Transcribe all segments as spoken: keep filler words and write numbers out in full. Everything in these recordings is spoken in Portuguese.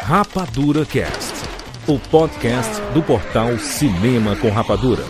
Rapadura Cast, o podcast do portal Cinema com Rapadura.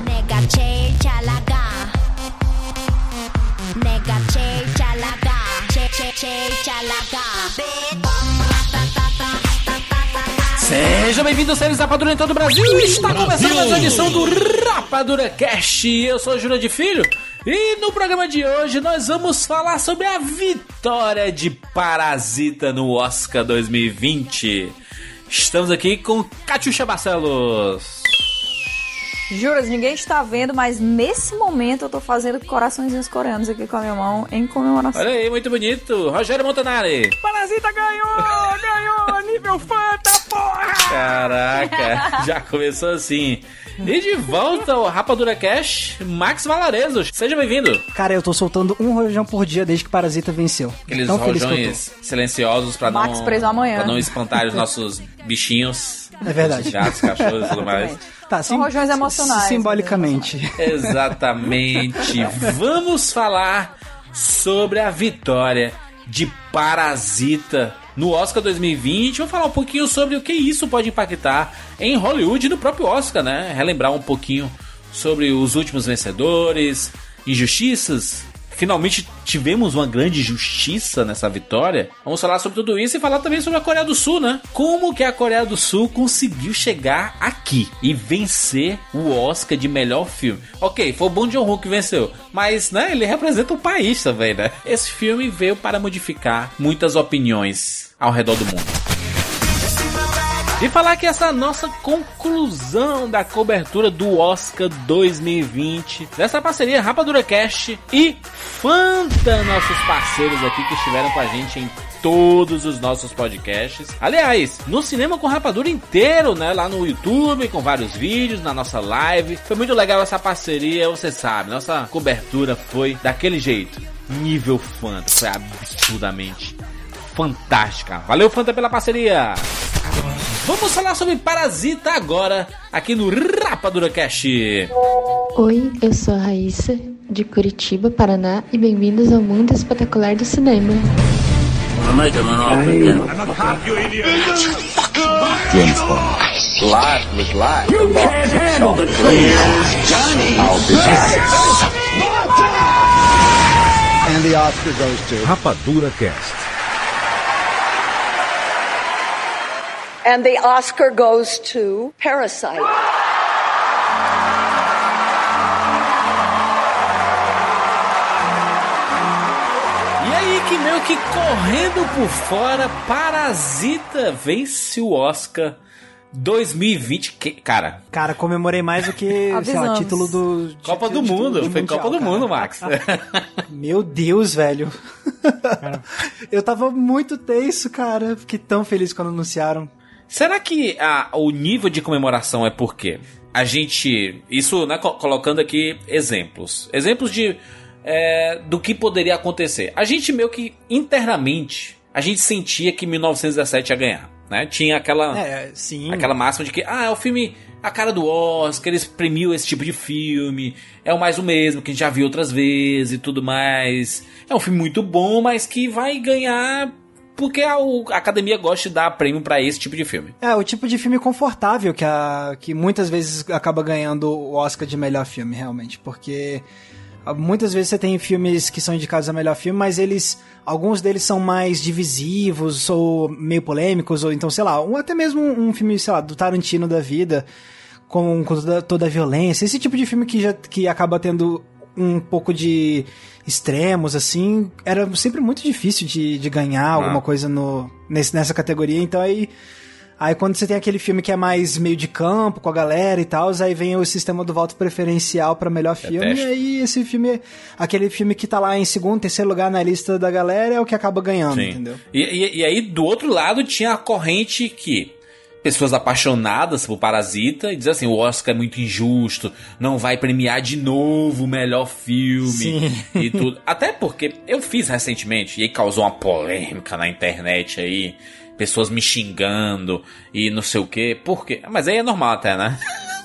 Sejam bem-vindos, seres Rapadura em todo o Brasil. Está começando mais uma edição do Rapadura Cast. Eu sou o Júlio de Filho e no programa de hoje nós vamos falar sobre a vitória de Parasita no Oscar dois mil e vinte. Estamos aqui com Catiuxa Barcelos. Juras, ninguém está vendo, mas nesse momento eu tô fazendo coraçõezinhos coreanos aqui com a minha mão em comemoração. Olha aí, muito bonito. Rogério Montanari. Parasita ganhou! Ganhou! Nível Fanta, porra! Caraca, já começou assim. E de volta ao Rapadura Cash, Max Valarezo. Seja bem-vindo. Cara, eu tô soltando um rojão por dia desde que Parasita venceu. Aqueles Tão rojões silenciosos pra não, Max preso amanhã. pra não espantar os nossos bichinhos. É verdade. Gatos, cachorros e tudo mais. Tá, São rojões emocionais. Simbolicamente. Exatamente. Vamos falar sobre a vitória de Parasita no Oscar dois mil e vinte. Vamos falar um pouquinho sobre o que isso pode impactar em Hollywood e no próprio Oscar, né? Relembrar um pouquinho sobre os últimos vencedores, injustiças. Finalmente tivemos uma grande justiça nessa vitória. Vamos falar sobre tudo isso e falar também sobre a Coreia do Sul, né? Como que a Coreia do Sul conseguiu chegar aqui e vencer o Oscar de melhor filme. Ok, foi o Bong Joon-ho que venceu, mas né, ele representa o país também, né? Esse filme veio para modificar muitas opiniões ao redor do mundo. E falar que essa nossa conclusão da cobertura do Oscar dois mil e vinte, dessa parceria Rapadura Cast e Fanta, nossos parceiros aqui que estiveram com a gente em todos os nossos podcasts. Aliás, no Cinema com Rapadura inteiro, né? Lá no YouTube, com vários vídeos, na nossa live. Foi muito legal essa parceria, você sabe. Nossa cobertura foi daquele jeito. Nível Fanta. Foi absurdamente fantástica. Valeu, Fanta, pela parceria. Vamos falar sobre Parasita agora, aqui no Rapadura Cast. Oi, eu sou a Raíssa, de Curitiba, Paraná, e bem-vindos ao mundo espetacular do cinema. James Bond. Life was life. You can't handle the truth, Johnny. I'll be back. And the Oscar goes to Rapadura Cast. And the Oscar goes to Parasite. E aí que meio que correndo por fora, Parasita vence o Oscar dois mil e vinte. Que, cara... Cara, comemorei mais do que, sei lá, título do... Copa do Mundo. Foi Copa do Mundo, Max. Meu Deus, velho. Eu tava muito tenso, cara. Fiquei tão feliz quando anunciaram. Será que a, o nível de comemoração é por quê? A gente... Isso, né, colocando aqui exemplos. Exemplos de... É, do que poderia acontecer. A gente meio que, internamente, a gente sentia que mil novecentos e dezessete ia ganhar. Né? Tinha aquela... É, sim. Aquela máxima de que, ah, é o filme... A cara do Oscar, eles premiam esse tipo de filme. É o mais o mesmo, que a gente já viu outras vezes e tudo mais. É um filme muito bom, mas que vai ganhar... Porque a, a academia gosta de dar prêmio pra esse tipo de filme. É, o tipo de filme confortável que, a, que muitas vezes acaba ganhando o Oscar de melhor filme, realmente. Porque muitas vezes você tem filmes que são indicados a melhor filme, mas eles... Alguns deles são mais divisivos, ou meio polêmicos, ou então, sei lá, um, até mesmo um, um filme, sei lá, do Tarantino da vida, com, com toda, toda a violência. Esse tipo de filme que, já, que acaba tendo um pouco de... extremos, assim, era sempre muito difícil de, de ganhar ah. alguma coisa no, nesse, nessa categoria, então aí, aí quando você tem aquele filme que é mais meio de campo, com a galera e tal, aí vem o sistema do voto preferencial pra melhor filme, é e aí esse filme, aquele filme que tá lá em segundo, terceiro lugar na lista da galera é o que acaba ganhando, Sim. entendeu? E, e, e aí, do outro lado, tinha a corrente que... Pessoas apaixonadas por Parasita e dizem assim, o Oscar é muito injusto, não vai premiar de novo o melhor filme. Sim. E tudo. Até porque eu fiz recentemente e aí causou uma polêmica na internet aí, pessoas me xingando e não sei o quê. Por quê? Mas aí é normal até, né?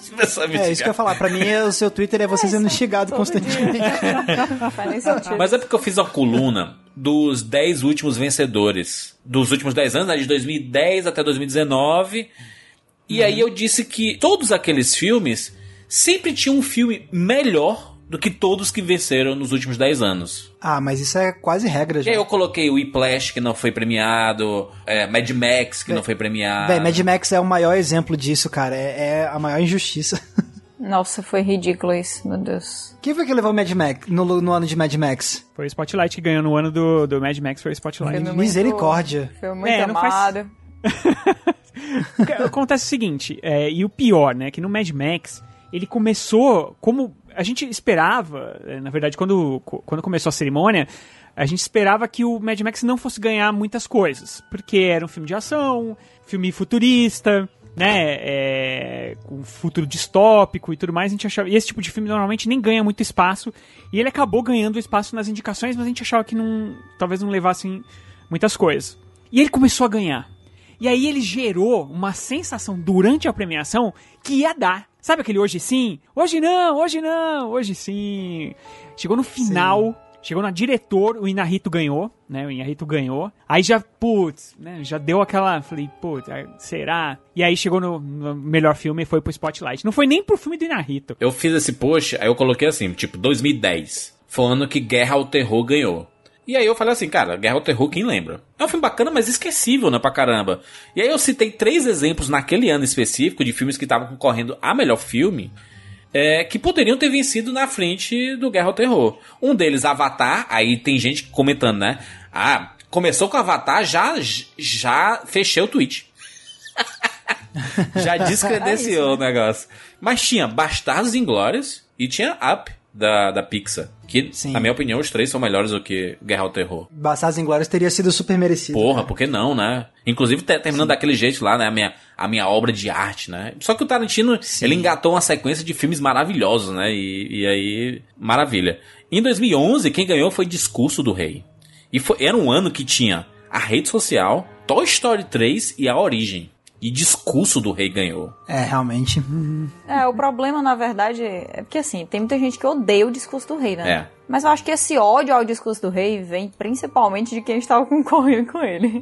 É isso que eu ia falar. Pra mim, o seu Twitter é você é sendo instigado constantemente. Mas é porque eu fiz a coluna dos dez últimos vencedores. Dos últimos dez anos, né, de dois mil e dez até dois mil e dezenove. E uhum. aí eu disse que todos aqueles filmes sempre tinham um filme melhor do que todos que venceram nos últimos dez anos. Ah, mas isso é quase regra já. E aí eu coloquei o Whiplash, que não foi premiado, é, Mad Max, que Vé, não foi premiado. Véi, Mad Max é o maior exemplo disso, cara. É, é a maior injustiça. Nossa, foi ridículo isso, meu Deus. Quem foi que levou o Mad Max no, no ano de Mad Max? Foi o Spotlight que ganhou no ano do, do Mad Max, foi o Spotlight. Foi Misericórdia. Muito, foi muito é, amado. Faz... Acontece o seguinte, é, e o pior, né, que no Mad Max, ele começou como... A gente esperava, na verdade, quando, quando começou a cerimônia, a gente esperava que o Mad Max não fosse ganhar muitas coisas, porque era um filme de ação, filme futurista, né, é, com futuro distópico e tudo mais, a gente achava, e esse tipo de filme normalmente nem ganha muito espaço, e ele acabou ganhando espaço nas indicações, mas a gente achava que não, talvez não levassem muitas coisas. E ele começou a ganhar. E aí ele gerou uma sensação durante a premiação que ia dar. Sabe aquele hoje sim? Hoje não, hoje não, hoje sim. Chegou no final, sim. Chegou na diretor, o Inarritu ganhou, né? O Inarritu ganhou. Aí já, putz, né? Já deu aquela... Falei, putz, será? E aí chegou no, no melhor filme e foi pro Spotlight. Não foi nem pro filme do Inarritu. Eu fiz esse post, aí eu coloquei assim, tipo, dois mil e dez. Foi o ano que Guerra ao Terror ganhou. E aí eu falei assim, cara, Guerra ao Terror, quem lembra? É um filme bacana, mas esquecível, né, pra caramba. E aí eu citei três exemplos naquele ano específico de filmes que estavam concorrendo a melhor filme, é, que poderiam ter vencido na frente do Guerra ao Terror. Um deles, Avatar, aí tem gente comentando, né? Ah, começou com Avatar, já, já fechei o tweet. Já descredenciou é o negócio. Mas tinha Bastardos Inglórios e tinha Up, da, da Pixar. Que, sim, na minha opinião, os três são melhores do que Guerra ao Terror. Bastardos Inglórios teria sido super merecido. Porra, cara. Por que não, né? Inclusive, terminando sim. daquele jeito lá, né? A minha, a minha obra de arte, né? Só que o Tarantino, sim. ele engatou uma sequência de filmes maravilhosos, né? E, e aí, maravilha. Em dois mil e onze, quem ganhou foi Discurso do Rei. E foi, era um ano que tinha A Rede Social, Toy Story três e A Origem. E Discurso do Rei ganhou. É, realmente. É, o problema, na verdade, é porque, assim, tem muita gente que odeia o Discurso do Rei, né? É. Mas eu acho que esse ódio ao Discurso do Rei vem principalmente de quem estava concorrendo com ele.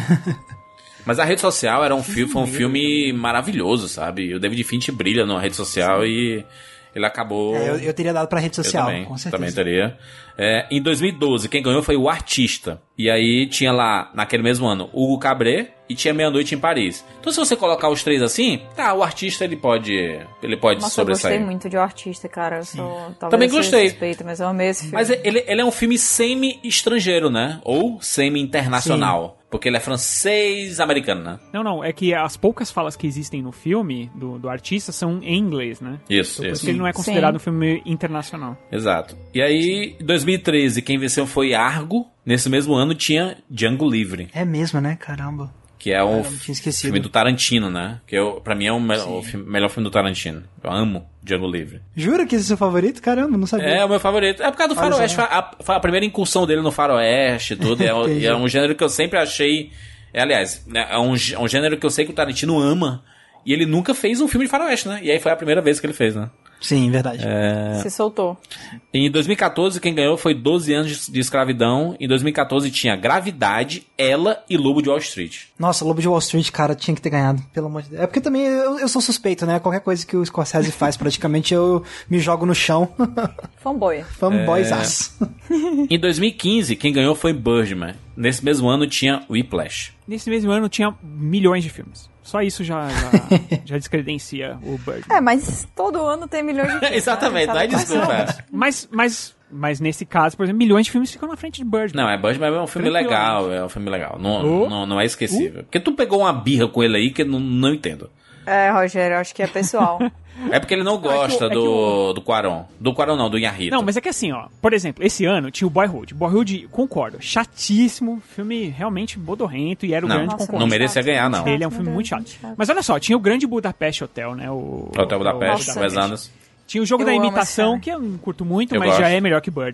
Mas A Rede Social era um filme, foi um filme maravilhoso, sabe? O David Fincher brilha na Rede Social. Sim. E ele acabou... É, eu, eu teria dado pra Rede Social, eu também, com certeza. Também teria. É, em dois mil e doze, quem ganhou foi O Artista. E aí tinha lá, naquele mesmo ano, Hugo Cabret e tinha Meia-Noite em Paris. Então se você colocar os três assim, tá, o Artista ele pode, ele pode Nossa, sobressair. Eu gostei muito de O Artista, cara. Eu sou, talvez também gostei. Suspeita, mas eu amei esse filme. Mas ele, ele é um filme semi-estrangeiro, né? Ou semi-internacional. Sim. Porque ele é francês-americano, né? Não, não. É que as poucas falas que existem no filme do, do artista são em inglês, né? Isso, então, isso. Porque ele não é considerado Sim. um filme internacional. Exato. E aí, em dois mil e treze, quem venceu foi Argo. Nesse mesmo ano tinha Django Livre. É mesmo, né? Caramba. Que é um Caramba, filme do Tarantino, né? Que eu, pra mim é o, me- o filme, melhor filme do Tarantino. Eu amo Django Livre. Jura que esse é seu favorito? Caramba, não sabia. É o meu favorito. É por causa do Olha faroeste. só. Foi a, foi a primeira incursão dele no faroeste e tudo. É, e é um gênero que eu sempre achei... É, aliás, é um, é um gênero que eu sei que o Tarantino ama. E ele nunca fez um filme de faroeste, né? E aí foi a primeira vez que ele fez, né? Sim, verdade. É... Se soltou. Em dois mil e catorze, quem ganhou foi doze anos de escravidão. Em dois mil e catorze tinha Gravidade, Ela e Lobo de Wall Street. Nossa, Lobo de Wall Street, cara, tinha que ter ganhado, pelo amor de Deus. É porque também eu, eu sou suspeito, né? Qualquer coisa que o Scorsese faz, praticamente, eu me jogo no chão. Fanboy. Fanboyzaço. Em dois mil e quinze, quem ganhou foi Birdman. Nesse mesmo ano tinha Whiplash. Nesse mesmo ano tinha milhões de filmes. Só isso já, já, já descredencia o Birdman. É, mas todo ano tem milhões de filmes. Exatamente, não é desculpa. Mas, mas, mas nesse caso, por exemplo, milhões de filmes ficam na frente de Birdman. Não, é Birdman é um filme legal, é um filme legal. Não, uh, não, não é esquecível. Uh. Porque tu pegou uma birra com ele aí que eu não, não entendo. É, Rogério, acho que é pessoal. É porque ele não gosta é que, do, é o... do Quaron. Do Quaron não, do Inharrito. Não, mas é que assim, ó. Por exemplo, esse ano tinha o Boyhood. Boyhood, concordo, chatíssimo. Filme realmente bodorrento e era o não, grande nossa, concorrente. Não merecia ganhar, não. Ele é um filme muito chato. Mas olha só, tinha o Grande Budapeste Hotel, né? O Hotel Budapeste, o Wes Anderson. Tinha o Jogo eu da Imitação, que eu não curto muito, eu mas gosto. Já é melhor que Birdman.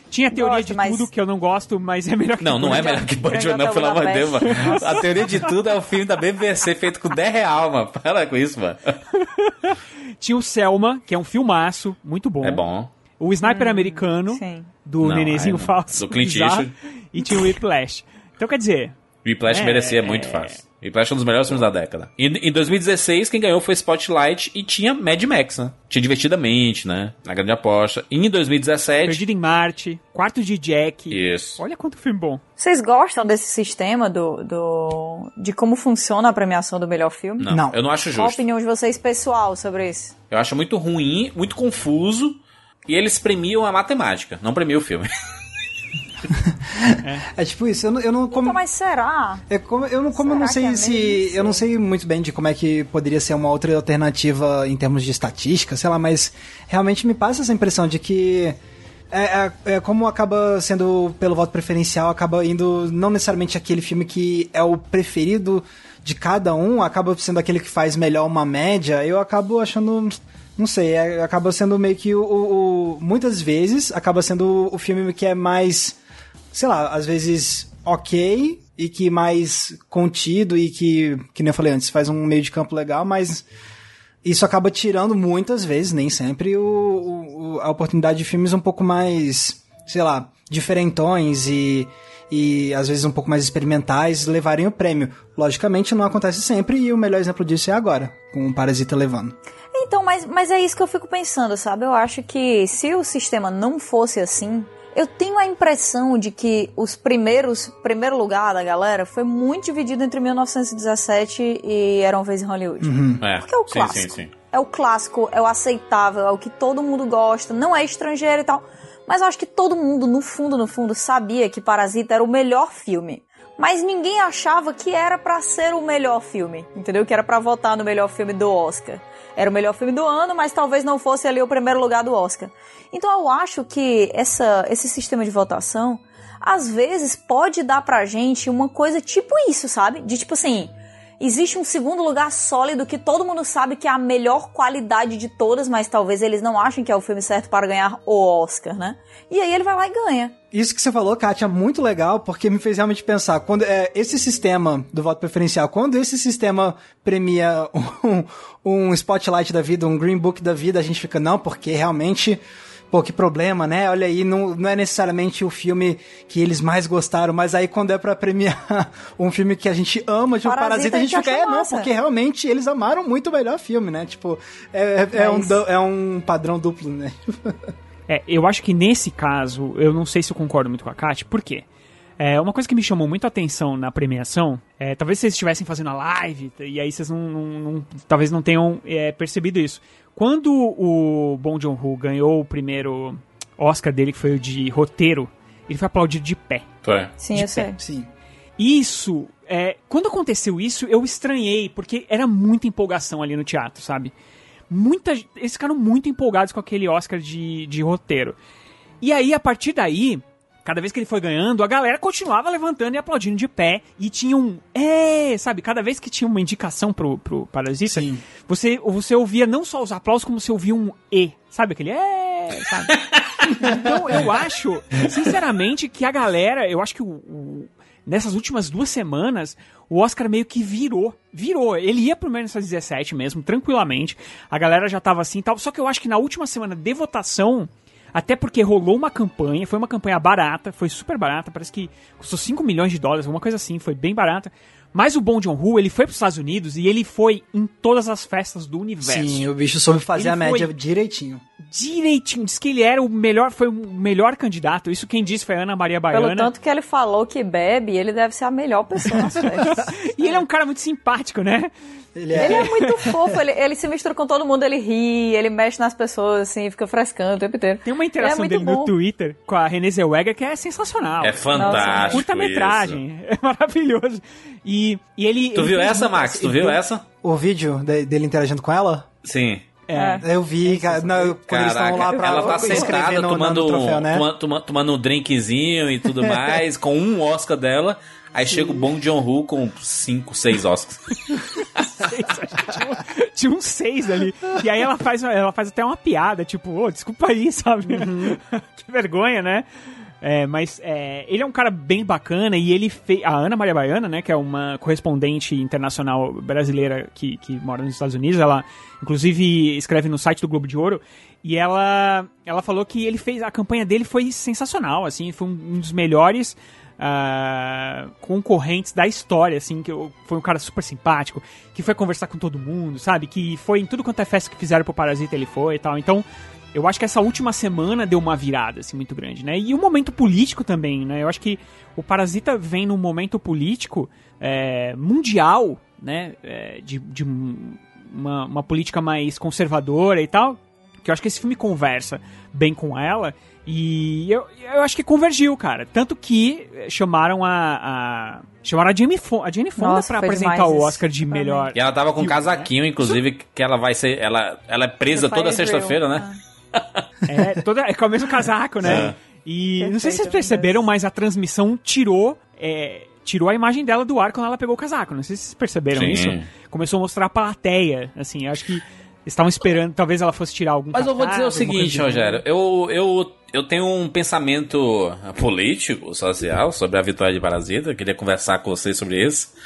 Tinha a teoria Gosto, de mas- tudo que eu não gosto, mas é melhor que Não, não é tudo. melhor que Banjo, Grande não, Hotel pelo amor de Deus, Budapeste. mano. A teoria de tudo é o filme da B B C feito com dez real, mano. Para com isso, mano. Tinha o Selma, que é um filmaço, muito bom. É bom. O Sniper Americano, Sim. do Não, Nenenzinho aí não. Falso. Do Clint bizarro, Eastwood. E tinha o Whiplash. Então, quer dizer, Whiplash É, merecia é. muito fácil. Whiplash é um dos melhores filmes da década. E, em dois mil e dezesseis, quem ganhou foi Spotlight e tinha Mad Max, né? Tinha Divertidamente, né? Na Grande Aposta. E em dois mil e dezessete... Perdido em Marte, Quarto de Jack. Isso. Olha quanto filme bom. Vocês gostam desse sistema do, do de como funciona a premiação do melhor filme? Não, Não. eu não acho Qual a justo. opinião de vocês pessoal sobre isso? Eu acho muito ruim, muito confuso. E eles premiam a matemática, não premiam o filme. É tipo isso, eu não, eu não como, Então, mas será? é como eu não como eu não Será que sei é mesmo? se eu não sei muito bem de como é que poderia ser uma outra alternativa em termos de estatística, sei lá, mas realmente me passa essa impressão de que é, é, é como acaba sendo pelo voto preferencial, acaba indo não necessariamente aquele filme que é o preferido de cada um, acaba sendo aquele que faz melhor uma média. Eu acabo achando, não sei, é, acaba sendo meio que o, o, o muitas vezes acaba sendo o filme que é mais, sei lá, às vezes ok e que mais contido e que, que nem eu falei antes, faz um meio de campo legal, mas isso acaba tirando muitas vezes, nem sempre, o, o, a oportunidade de filmes um pouco mais, sei lá, diferentões e, e às vezes um pouco mais experimentais levarem o prêmio. Logicamente não acontece sempre e o melhor exemplo disso é agora, com o Parasita levando. Então, mas, mas é isso que eu fico pensando, sabe? Eu acho que se o sistema não fosse assim, eu tenho a impressão de que os primeiros, primeiro lugar da galera foi muito dividido entre mil novecentos e dezessete e Era Uma Vez em Hollywood. É. Porque é o Sim, clássico. sim, sim. É o clássico, é o aceitável, é o que todo mundo gosta, não é estrangeiro e tal. Mas eu acho que todo mundo, no fundo, no fundo, sabia que Parasita era o melhor filme. Mas ninguém achava que era pra ser o melhor filme, entendeu? Que era pra votar no melhor filme do Oscar. Era o melhor filme do ano, mas talvez não fosse ali o primeiro lugar do Oscar. Então eu acho que essa, esse sistema de votação, às vezes, pode dar pra gente uma coisa tipo isso, sabe? De tipo assim, existe um segundo lugar sólido que todo mundo sabe que é a melhor qualidade de todas, mas talvez eles não achem que é o filme certo para ganhar o Oscar, né? E aí ele vai lá e ganha. Isso que você falou, Kátia, é muito legal, porque me fez realmente pensar, quando é, esse sistema do voto preferencial, quando esse sistema premia um, um Spotlight da vida, um Green Book da vida, a gente fica, não, porque realmente, pô, que problema, né? Olha aí, não, não é necessariamente o filme que eles mais gostaram, mas aí quando é pra premiar um filme que a gente ama, tipo Parasita, Parasita, a gente a gente fica, acha é, não, massa. porque realmente eles amaram muito o melhor filme, né? Tipo, é, é, é, um, isso. du- é um padrão duplo, né? É, eu acho que nesse caso, eu não sei se eu concordo muito com a Kátia, por quê? É, uma coisa que me chamou muito a atenção na premiação, é, talvez vocês estivessem fazendo a live, e aí vocês não, não- não- talvez não tenham é, percebido isso. Quando o Bong Joon-ho ganhou o primeiro Oscar dele, que foi o de roteiro, ele foi aplaudido de pé. Foi. Sim, De eu sei. pé. Sim. Isso, é, quando aconteceu isso, eu estranhei, porque era muita empolgação ali no teatro, sabe? Muita, eles ficaram muito empolgados com aquele Oscar de, de roteiro. E aí, a partir daí, cada vez que ele foi ganhando, a galera continuava levantando e aplaudindo de pé. E tinha um... É, sabe? Cada vez que tinha uma indicação pro, pro Parasita, Sim. você, você ouvia não só os aplausos, como você ouvia um E. Sabe aquele É, sabe? Então, eu acho, sinceramente, que a galera... Eu acho que o... o nessas últimas duas semanas, o Oscar meio que virou. Virou. Ele ia pro menos dezessete mesmo, tranquilamente. A galera já tava assim e tal. Só que eu acho que na última semana de votação, até porque rolou uma campanha, foi uma campanha barata, foi super barata, parece que custou cinco milhões de dólares, alguma coisa assim, foi bem barata. Mas o Bong Joon-ho, ele foi pros Estados Unidos e ele foi em todas as festas do universo. Sim, o bicho soube fazer Ele a média foi- direitinho. Direitinho, diz que ele era o melhor, foi o melhor candidato. Isso quem disse foi a Ana Maria Baiana. Pelo tanto que ele falou que bebe, ele deve ser a melhor pessoa nas festas. E ele é um cara muito simpático, né? Ele é... Ele é muito fofo, ele, ele se mistura com todo mundo, ele ri, ele mexe nas pessoas, assim, fica frescando o tempo inteiro. Tem uma interação Ele é muito dele no bom. Twitter com a Renée Zellweger que é sensacional. É fantástico. Curta-metragem, é maravilhoso. E, e ele. Tu ele viu fez essa, muita- Max? Tu viu essa? O vídeo de- dele interagindo com ela? Sim. É. Eu vi, cara, não, quando eles estão lá pra ela tá escrever sentada no, tomando, no troféu, né? toma- toma- tomando um drinkzinho e tudo mais, com um Oscar dela. Aí Sim. chega o bom Joon-ho com cinco, seis Oscars. seis, acho que tinha, um, tinha uns seis ali. E aí ela faz, ela faz até uma piada, tipo, ô, oh, desculpa aí, sabe? Uhum. Que vergonha, né? É, mas é, ele é um cara bem bacana e ele fez... A Ana Maria Baiana, né, que é uma correspondente internacional brasileira que, que mora nos Estados Unidos, ela inclusive escreve no site do Globo de Ouro, e ela, ela falou que ele fez... A campanha dele foi sensacional, assim, foi um, um dos melhores uh, concorrentes da história, assim, que foi um cara super simpático, que foi conversar com todo mundo, sabe? Que foi em tudo quanto é festa que fizeram pro Parasita, ele foi e tal, então... Eu acho que essa última semana deu uma virada, assim, muito grande, né? E o momento político também, né? Eu acho que o Parasita vem num momento político é, mundial, né? É, de de uma, uma política mais conservadora e tal, que eu acho que esse filme conversa bem com ela. E eu, eu acho que convergiu, cara. Tanto que chamaram a... a chamaram a Jane Fonda, a Jane Fonda pra apresentar o Oscar de melhor... E ela tava com um filme, casaquinho, né? Inclusive, que ela vai ser... Ela, ela é presa toda sexta-feira, né? É, toda, é com o mesmo casaco, né? É. E Perfeito, não sei se vocês perceberam, mas a transmissão tirou, é, tirou a imagem dela do ar quando ela pegou o casaco. Não sei se vocês perceberam Sim. isso. Começou a mostrar a plateia, assim, eu acho que estavam esperando, talvez ela fosse tirar algum Mas eu vou dizer o seguinte, Rogério, eu, eu, eu tenho um pensamento político, social, sobre a vitória de Parasita, eu queria conversar com vocês sobre isso.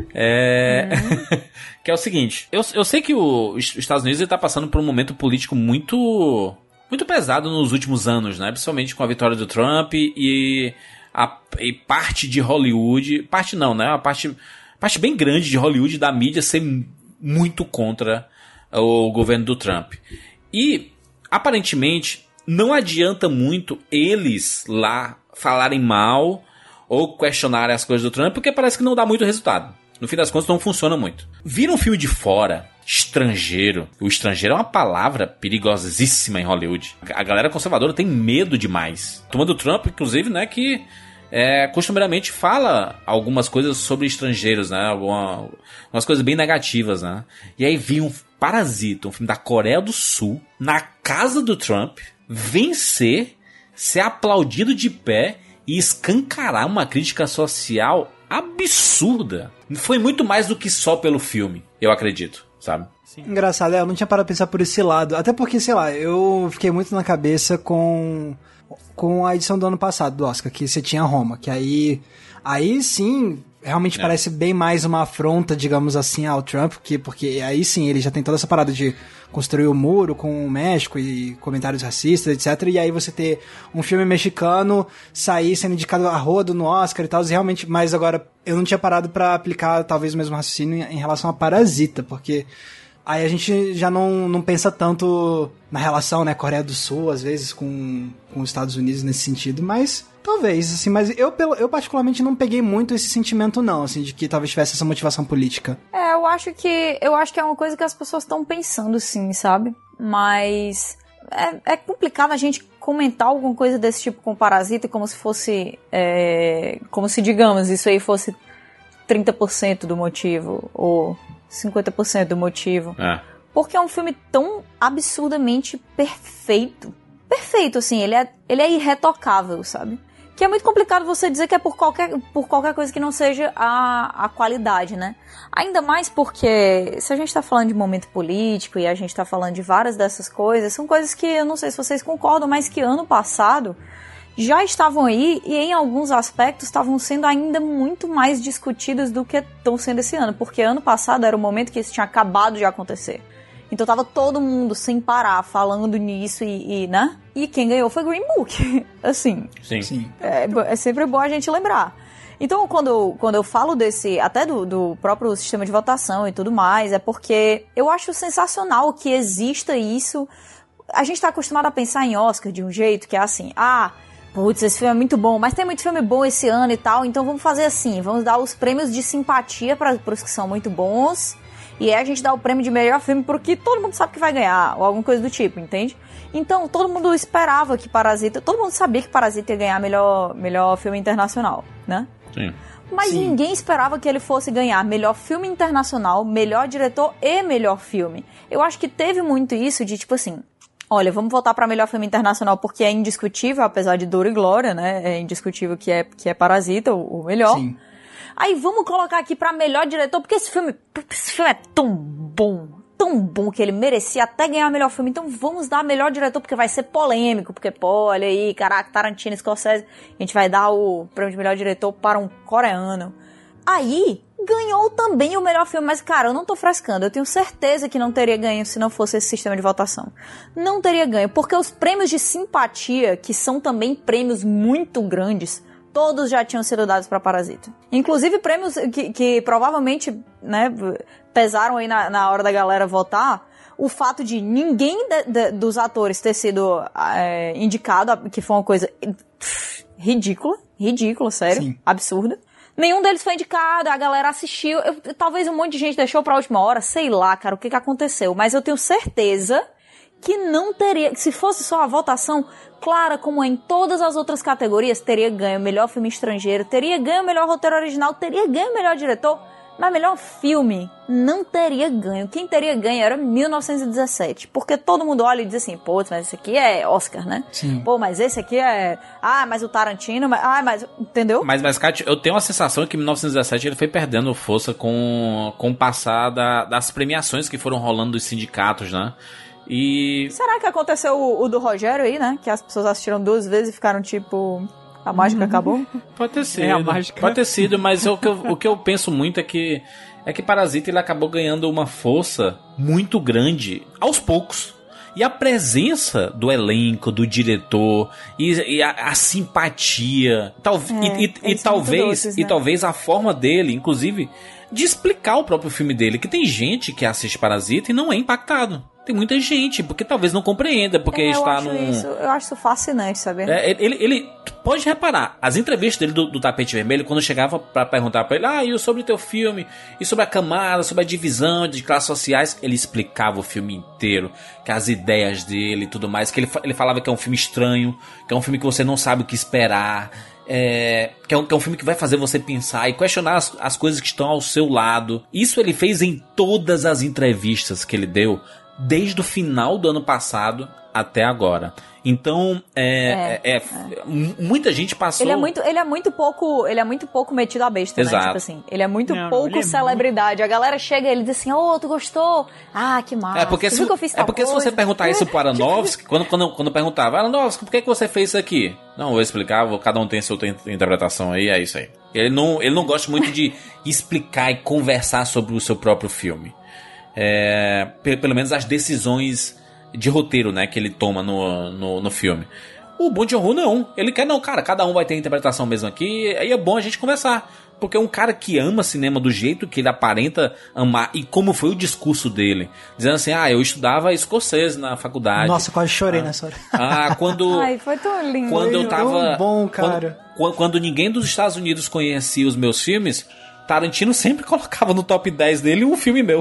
É... Uhum. Que é o seguinte, eu, eu sei que o, os Estados Unidos está passando por um momento político muito muito pesado nos últimos anos, né? Principalmente com a vitória do Trump e, a, e parte de Hollywood, parte não, né? A parte, parte bem grande de Hollywood da mídia ser muito contra o governo do Trump. E aparentemente não adianta muito eles lá falarem mal ou questionarem as coisas do Trump, porque parece que não dá muito resultado. No fim das contas, não funciona muito. Vira um filme de fora, estrangeiro. O estrangeiro é uma palavra perigosíssima em Hollywood. A galera conservadora tem medo demais. A turma do Trump, inclusive, né, que é, costumeiramente fala algumas coisas sobre estrangeiros, né, alguma, umas coisas bem negativas, né. E aí vi um Parasita, um filme da Coreia do Sul, na casa do Trump, vencer, ser aplaudido de pé e escancarar uma crítica social absurda. Foi muito mais do que só pelo filme, eu acredito, sabe? Sim. Engraçado, é, eu não tinha parado pra pensar por esse lado. Até porque, sei lá, eu fiquei muito na cabeça com, com a edição do ano passado do Oscar, que você tinha Roma, que aí, aí sim... Realmente é. Parece bem mais uma afronta, digamos assim, ao Trump, porque, porque aí sim, ele já tem toda essa parada de construir o muro com o México e comentários racistas, etcétera. E aí você ter um filme mexicano sair sendo indicado a rodo no Oscar e tal, realmente, mas agora eu não tinha parado pra aplicar talvez o mesmo raciocínio em relação a Parasita, porque aí a gente já não, não pensa tanto na relação, né, Coreia do Sul, às vezes, com, com os Estados Unidos nesse sentido, mas... Talvez, assim, mas eu, eu particularmente não peguei muito esse sentimento não, assim, de que talvez tivesse essa motivação política. É, eu acho que, eu acho que é uma coisa que as pessoas estão pensando sim, sabe? Mas é, é complicado a gente comentar alguma coisa desse tipo com Parasita como se fosse, é, como se, digamos, isso aí fosse trinta por cento do motivo, ou cinquenta por cento do motivo. É. Porque é um filme tão absurdamente perfeito. Perfeito, assim, ele é, ele é irretocável, sabe? Que é muito complicado você dizer que é por qualquer, por qualquer coisa que não seja a, a qualidade, né? Ainda mais porque, se a gente tá falando de momento político e a gente tá falando de várias dessas coisas, são coisas que, eu não sei se vocês concordam, mas que ano passado já estavam aí e em alguns aspectos estavam sendo ainda muito mais discutidas do que estão sendo esse ano. Porque ano passado era o momento que isso tinha acabado de acontecer. Então tava todo mundo sem parar falando nisso e, e né? E quem ganhou foi Green Book. Assim. Sim. Sim. É, é sempre bom a gente lembrar. Então, quando eu, quando eu falo desse, até do, do próprio sistema de votação e tudo mais, é porque eu acho sensacional que exista isso. A gente tá acostumado a pensar em Oscar de um jeito que é assim, ah, putz, esse filme é muito bom, mas tem muito filme bom esse ano e tal, então vamos fazer assim, vamos dar os prêmios de simpatia para os que são muito bons. E aí a gente dá o prêmio de melhor filme porque todo mundo sabe que vai ganhar, ou alguma coisa do tipo, entende? Então, todo mundo esperava que Parasita... Todo mundo sabia que Parasita ia ganhar melhor, melhor filme internacional, né? Sim. Mas Sim. ninguém esperava que ele fosse ganhar melhor filme internacional, melhor diretor e melhor filme. Eu acho que teve muito isso de, tipo assim... Olha, vamos voltar para melhor filme internacional porque é indiscutível, apesar de dor e glória, né? É indiscutível que é, que é Parasita, o, o melhor. Sim. Aí vamos colocar aqui pra melhor diretor, porque esse filme, esse filme é tão bom, tão bom que ele merecia até ganhar o melhor filme. Então vamos dar melhor diretor, porque vai ser polêmico, porque, pô, olha aí, caraca, Tarantino, Scorsese, a gente vai dar o prêmio de melhor diretor para um coreano. Aí ganhou também o melhor filme, mas, cara, eu não tô frescando, eu tenho certeza que não teria ganho se não fosse esse sistema de votação. Não teria ganho, porque os prêmios de simpatia, que são também prêmios muito grandes, todos já tinham sido dados pra Parasita. Inclusive prêmios que, que provavelmente, né, pesaram aí na, na hora da galera votar, o fato de ninguém de, de, dos atores ter sido é, indicado, que foi uma coisa pff, ridícula, ridícula, sério, Sim. absurda. Nenhum deles foi indicado, a galera assistiu, eu, talvez um monte de gente deixou pra última hora, sei lá, cara, o que que aconteceu, mas eu tenho certeza que não teria, se fosse só a votação clara, como em todas as outras categorias, teria ganho melhor filme estrangeiro, teria ganho melhor roteiro original, teria ganho melhor diretor, mas melhor filme não teria ganho. Quem teria ganho era mil novecentos e dezessete, porque todo mundo olha e diz assim, pô, mas esse aqui é Oscar, né? Sim. Pô, mas esse aqui é... Ah, mas o Tarantino... Mas... Ah, mas... Entendeu? Mas, mas, Kátia, eu tenho a sensação que em mil novecentos e dezessete ele foi perdendo força com, com o passar da, das premiações que foram rolando dos sindicatos, né? E... Será que aconteceu o, o do Rogério aí, né? Que as pessoas assistiram duas vezes e ficaram tipo... A mágica acabou? Pode ter sido. É, a mágica. Pode ter sido, mas o que, eu, o que eu penso muito é que é que Parasita ele acabou ganhando uma força muito grande aos poucos. E a presença do elenco, do diretor, e, e a, a simpatia, tal, é, e, e, e talvez doces, né? E talvez a forma dele, inclusive, de explicar o próprio filme dele. Que tem gente que assiste Parasita e não é impactado. Tem muita gente, porque talvez não compreenda, porque é, está eu acho num... Isso, eu acho isso fascinante, sabe? É, ele, ele pode reparar, as entrevistas dele do, do Tapete Vermelho, quando chegava pra perguntar pra ele, ah, e sobre o teu filme, e sobre a camada, sobre a divisão de classes sociais, ele explicava o filme inteiro, que as ideias dele e tudo mais, que ele, ele falava que é um filme estranho, que é um filme que você não sabe o que esperar, é, que, é um, que é um filme que vai fazer você pensar e questionar as, as coisas que estão ao seu lado. Isso ele fez em todas as entrevistas que ele deu, desde o final do ano passado até agora. Então, é, é, é, é. muita gente passou... Ele é muito, ele é muito pouco, ele é muito pouco metido a besta, Exato. né? Tipo assim, ele é muito não, pouco ele é celebridade. Muito... A galera chega e ele diz assim, ô, oh, tu gostou? Ah, que massa. É porque, se, que eu fiz é porque se você perguntar isso pro Aronofsky, quando, quando, quando perguntava, Aronofsky, por que, que você fez isso aqui? Não, vou explicar, vou, cada um tem sua interpretação aí, é isso aí. Ele não, ele não gosta muito de explicar e conversar sobre o seu próprio filme. É, pelo menos as decisões de roteiro, né, que ele toma no, no, no filme. O Bong Joon-ho não, ele quer não, cara, cada um vai ter interpretação mesmo aqui, aí é bom a gente conversar, porque é um cara que ama cinema do jeito que ele aparenta amar, e como foi o discurso dele, dizendo assim, ah, eu estudava Scorsese na faculdade. Nossa, quase chorei ah, nessa hora. Ah, quando... Ai, foi tão lindo. Quando eu tava... Tão bom, cara. Quando, quando ninguém dos Estados Unidos conhecia os meus filmes, Tarantino sempre colocava no top dez dele um filme meu.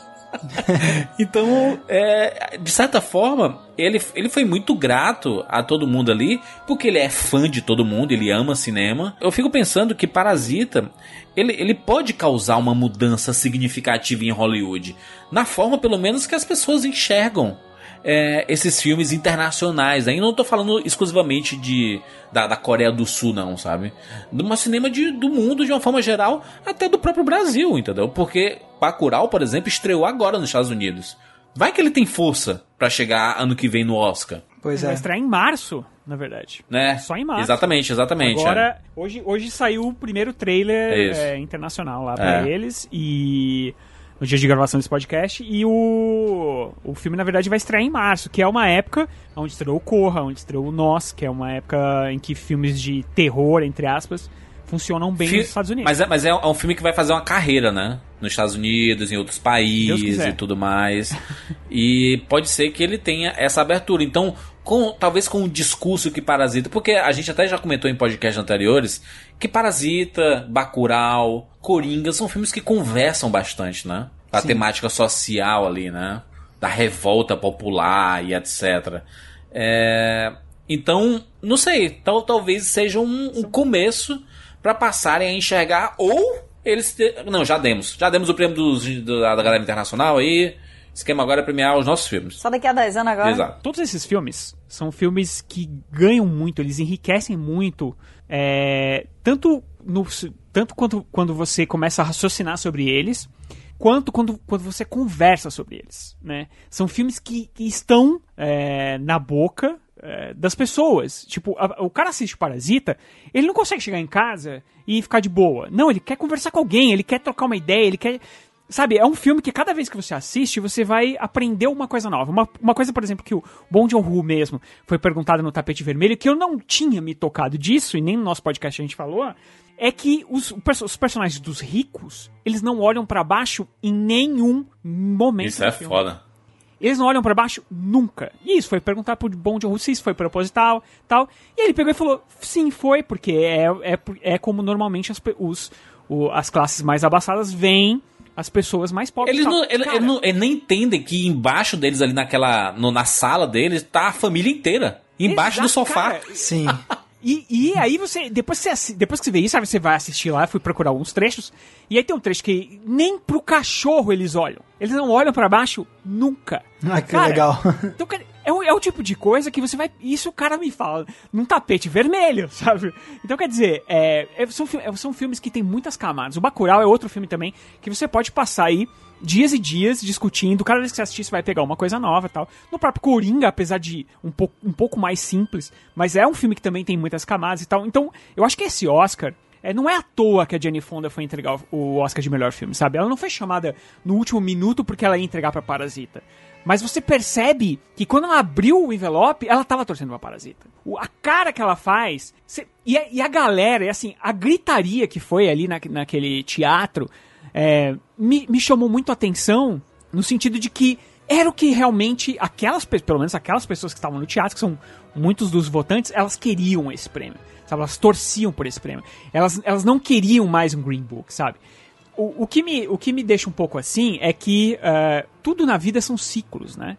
Então, é, de certa forma, ele, ele foi muito grato a todo mundo ali, porque ele é fã de todo mundo, ele ama cinema. Eu fico pensando que Parasita, ele, ele pode causar uma mudança significativa em Hollywood, na forma, pelo menos, que as pessoas enxergam é, esses filmes internacionais. Aí não tô falando exclusivamente de, da, da Coreia do Sul, não, sabe? Do cinema de, do mundo, de uma forma geral, até do próprio Brasil, entendeu? Porque Bacurau, por exemplo, estreou agora nos Estados Unidos. Vai que ele tem força pra chegar ano que vem no Oscar. Pois é. Vai estrear em março, na verdade. Né? Só em março. Exatamente, exatamente. Agora, é. hoje, hoje saiu o primeiro trailer é é, internacional lá pra é. eles. E... no dia de gravação desse podcast, e o, o filme, na verdade, vai estrear em março, que é uma época onde estreou o Corra, onde estreou o Nós, que é uma época em que filmes de terror, entre aspas, funcionam bem Fi- nos Estados Unidos. Mas, é, mas é um filme que vai fazer uma carreira, né? Nos Estados Unidos, em outros países e tudo mais. E pode ser que ele tenha essa abertura. Então, com, talvez com o discurso que Parasita... Porque a gente até já comentou em podcasts anteriores que Parasita, Bacurau, Coringa são filmes que conversam bastante, né? A Sim. temática social ali, né? Da revolta popular e etcétera. É... Então, não sei. Tal, talvez seja um, um começo para passarem a enxergar, ou eles... Te... Não, já demos. Já demos o prêmio dos, do, da galera internacional aí. O esquema agora é premiar os nossos filmes. Só daqui a dez anos agora. Exato. Todos esses filmes são filmes que ganham muito, eles enriquecem muito, é, tanto no, tanto quanto quando você começa a raciocinar sobre eles, quanto quando, quando você conversa sobre eles, né? São filmes que, que estão é, na boca é, das pessoas. Tipo, a, o cara assiste Parasita, ele não consegue chegar em casa e ficar de boa. Não, ele quer conversar com alguém, ele quer trocar uma ideia, ele quer... Sabe, é um filme que cada vez que você assiste, você vai aprender uma coisa nova. Uma, uma coisa, por exemplo, que o Bong Joon-ho mesmo foi perguntado no Tapete Vermelho, que eu não tinha me tocado disso, e nem no nosso podcast a gente falou, é que os, os personagens dos ricos, eles não olham pra baixo em nenhum momento. Isso é foda. Eles não olham pra baixo nunca. E isso foi perguntar pro Bong Joon-ho se isso foi proposital, tal. E ele pegou e falou, sim, foi, porque é, é, é como normalmente as, os, o, as classes mais abastadas veem as pessoas mais pobres. Eles, não, ele, ele não, ele nem entendem que embaixo deles, ali naquela. No, na sala deles, tá a família inteira. Embaixo Exato, do sofá. Cara. Sim. E, e aí você, depois que você, depois que você vê isso, você vai assistir lá, eu fui procurar alguns trechos, e aí tem um trecho que nem pro cachorro eles olham. Eles não olham pra baixo nunca. Ah, que cara, legal. Então, cara, é o, é o tipo de coisa que você vai... Isso o cara me fala num tapete vermelho, sabe? Então, quer dizer, é, é, são, são filmes que tem muitas camadas. O Bacurau é outro filme também que você pode passar aí dias e dias discutindo. Cada vez que você assistir, você vai pegar uma coisa nova e tal. No próprio Coringa, apesar de um pouco, um pouco mais simples, mas é um filme que também tem muitas camadas e tal. Então, eu acho que esse Oscar... É, não é à toa que a Jane Fonda foi entregar o Oscar de melhor filme, sabe? Ela não foi chamada no último minuto porque ela ia entregar pra Parasita. Mas você percebe que quando ela abriu o envelope, ela tava torcendo pra Parasita. O, a cara que ela faz... Cê, e, a, e a galera, e assim, a gritaria que foi ali na, naquele teatro é, me, me chamou muito a atenção no sentido de que era o que realmente aquelas, pelo menos aquelas pessoas que estavam no teatro, que são muitos dos votantes, elas queriam esse prêmio. Sabe, elas torciam por esse prêmio. Elas, elas não queriam mais um Green Book, sabe? O, o, que me, o que me deixa um pouco assim é que uh, tudo na vida são ciclos, né?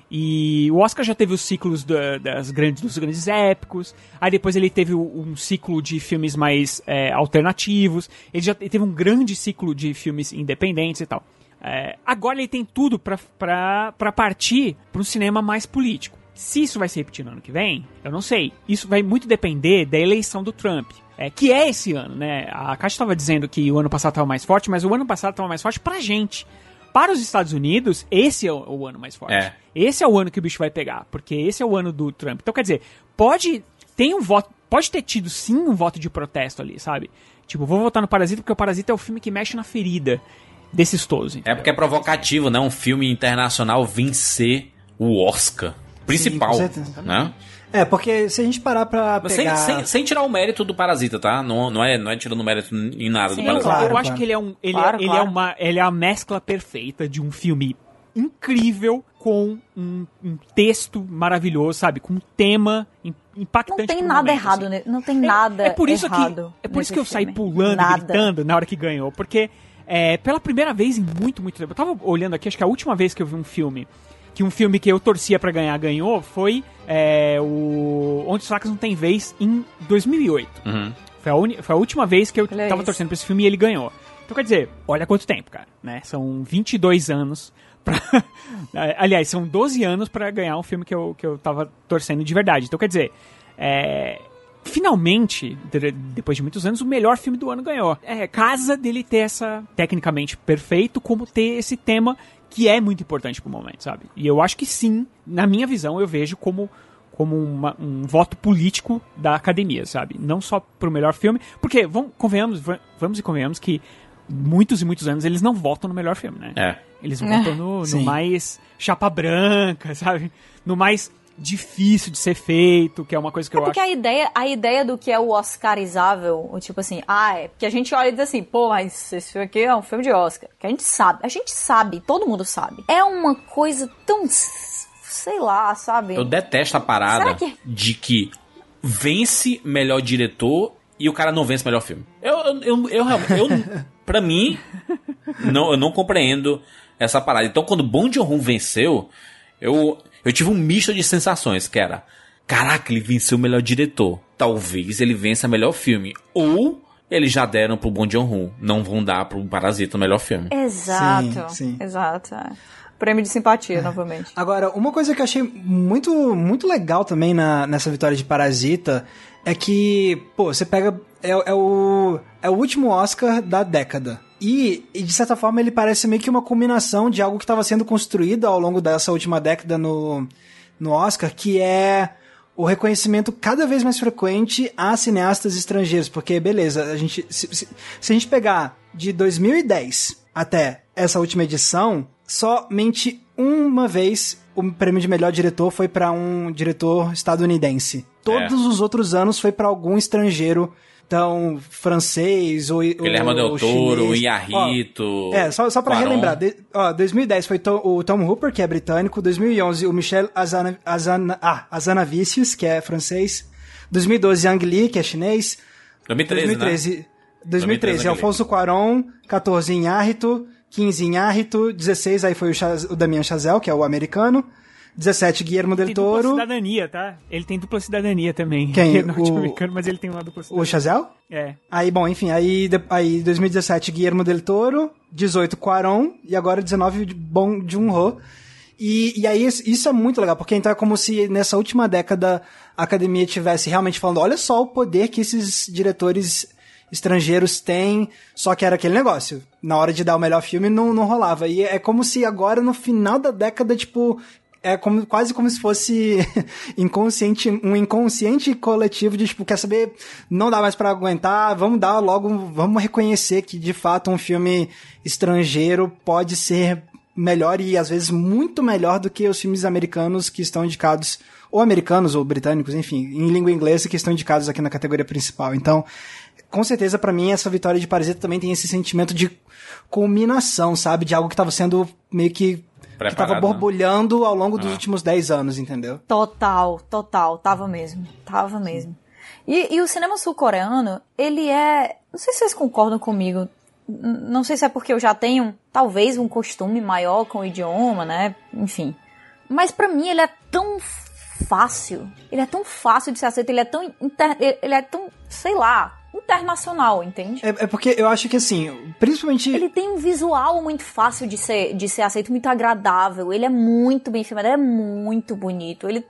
E o Oscar já teve os ciclos da, das grandes, dos grandes épicos, aí depois ele teve um ciclo de filmes mais é, alternativos, ele já teve um grande ciclo de filmes independentes e tal. É, agora ele tem tudo pra, pra, pra partir para um cinema mais político. Se isso vai se repetir no ano que vem, eu não sei. Isso vai muito depender da eleição do Trump, é, que é esse ano, né? A Kátia estava dizendo que o ano passado estava mais forte, mas o ano passado estava mais forte pra gente. Para os Estados Unidos, esse é o, o ano mais forte. É. Esse é o ano que o bicho vai pegar, porque esse é o ano do Trump. Então, quer dizer, pode, tem um voto, pode ter tido sim um voto de protesto ali, sabe? Tipo, vou votar no Parasita porque o Parasita é o filme que mexe na ferida desses todos. Entendeu? É porque é provocativo, né? Um filme internacional vencer o Oscar principal. Sim, com certeza. Né? É, porque se a gente parar pra pegar... Sem, sem, sem tirar o mérito do Parasita, tá? Não, não, é, não é tirando o mérito em nada. Sim, do Parasita. Claro, eu claro. acho que ele é, um, ele claro, é, ele claro. é, uma, ele é a mescla perfeita de um filme incrível com um, um texto maravilhoso, sabe? Com um tema impactante. Não tem pro nada momento, errado, assim. Não tem nada é, é por isso errado. Que, é por isso que eu filme. saí pulando nada. e gritando na hora que ganhou. Porque é, pela primeira vez em muito, muito tempo... Eu tava olhando aqui, acho que a última vez que eu vi um filme... Que um filme que eu torcia pra ganhar ganhou foi é, o Onde os Fracos Não Tem Vez em dois mil e oito. Uhum. Foi, a uni, foi a última vez que eu Olha tava isso. torcendo pra esse filme e ele ganhou. Então quer dizer, olha quanto tempo, cara, né? São vinte e dois anos pra... Aliás, são doze anos pra ganhar um filme que eu, que eu tava torcendo de verdade. Então quer dizer, é... finalmente, de, depois de muitos anos, o melhor filme do ano ganhou. É, casa dele ter essa, tecnicamente perfeito, como ter esse tema que é muito importante pro momento, sabe? E eu acho que sim, na minha visão, eu vejo como, como uma, um voto político da academia, sabe? Não só pro melhor filme, porque, vamos, convenhamos, vamos e convenhamos que muitos e muitos anos eles não votam no melhor filme, né? É. Eles votam no, no mais chapa branca, sabe? No mais difícil de ser feito, que é uma coisa que é eu porque acho... a ideia, a ideia do que é o oscarizável, o tipo assim, ah, é porque a gente olha e diz assim, pô, mas esse filme aqui é um filme de Oscar, que a gente sabe, a gente sabe, todo mundo sabe. É uma coisa tão, sei lá, sabe? Eu detesto a parada que... de que vence melhor diretor e o cara não vence melhor filme. Eu, eu, eu, eu realmente, eu, pra mim, não, eu não compreendo essa parada. Então, quando Bong Joon-ho venceu, eu... Eu tive um misto de sensações, que era... Caraca, ele venceu o melhor diretor. Talvez ele vença o melhor filme. Ou eles já deram pro Bong Joon-ho. Não vão dar pro Parasita o melhor filme. Exato. Sim, sim. Exato. prêmio de simpatia, é. novamente. Agora, uma coisa que eu achei muito, muito legal também na, nessa vitória de Parasita é que, pô, você pega... É, é, o, é o último Oscar da década. E, e, de certa forma, ele parece meio que uma culminação de algo que estava sendo construído ao longo dessa última década no, no Oscar, que é o reconhecimento cada vez mais frequente a cineastas estrangeiros. Porque, beleza, a gente, se, se, se a gente pegar de dois mil e dez até essa última edição, somente uma vez o prêmio de melhor diretor foi para um diretor estadunidense. Todos é. os outros anos foi para algum estrangeiro, então, francês, ou Guilherme Del Toro, o Iñárritu. É, só, só pra relembrar. De, ó, dois mil e dez foi to, o Tom Hooper, que é britânico. dois mil e onze, o Michel Azana, Azana, ah, Hazanavicius, que é francês. dois mil e doze, Ang Lee, que é chinês. dois mil e treze, dois mil e treze, né? dois mil e treze, Alfonso Cuarón. quatorze, Iñárritu. quinze, Iñárritu. dezesseis, aí foi o, Chaz, o Damien Chazelle, que é o americano. dezessete, Guillermo del Toro. Ele tem dupla cidadania, tá? Ele tem dupla cidadania também. Quem? Ele é norte-americano, mas ele tem uma dupla cidadania. O Chazelle? É. Aí, bom, enfim, aí, aí dois mil e dezessete, Guillermo del Toro. dezoito, Cuarón. E agora dezenove, Bong Joon-ho. E, e aí isso é muito legal, porque então é como se nessa última década a academia estivesse realmente falando, olha só o poder que esses diretores estrangeiros têm, só que era aquele negócio. Na hora de dar o melhor filme não, não rolava. E é como se agora, no final da década, tipo... É como, quase como se fosse inconsciente, um inconsciente coletivo de, tipo, quer saber, não dá mais pra aguentar, vamos dar logo, vamos reconhecer que, de fato, um filme estrangeiro pode ser melhor e, às vezes, muito melhor do que os filmes americanos que estão indicados, ou americanos, ou britânicos, enfim, em língua inglesa, que estão indicados aqui na categoria principal. Então, com certeza, pra mim, essa vitória de Parasita também tem esse sentimento de culminação, sabe? De algo que tava sendo meio que que tava borbulhando ao longo dos ah. últimos dez anos, entendeu? Total, total. Tava mesmo. Tava mesmo. E, e o cinema sul-coreano, ele é... Não sei se vocês concordam comigo. Não sei se é porque eu já tenho, talvez, um costume maior com o idioma, né? Enfim. Mas pra mim, ele é tão fácil. Ele é tão fácil de ser aceito. Ele é tão... Inter... Ele é tão... Sei lá... internacional, entende? É, é porque eu acho que, assim, principalmente... Ele tem um visual muito fácil de ser, de ser aceito, muito agradável. Ele é muito bem filmado, ele é muito bonito. Ele...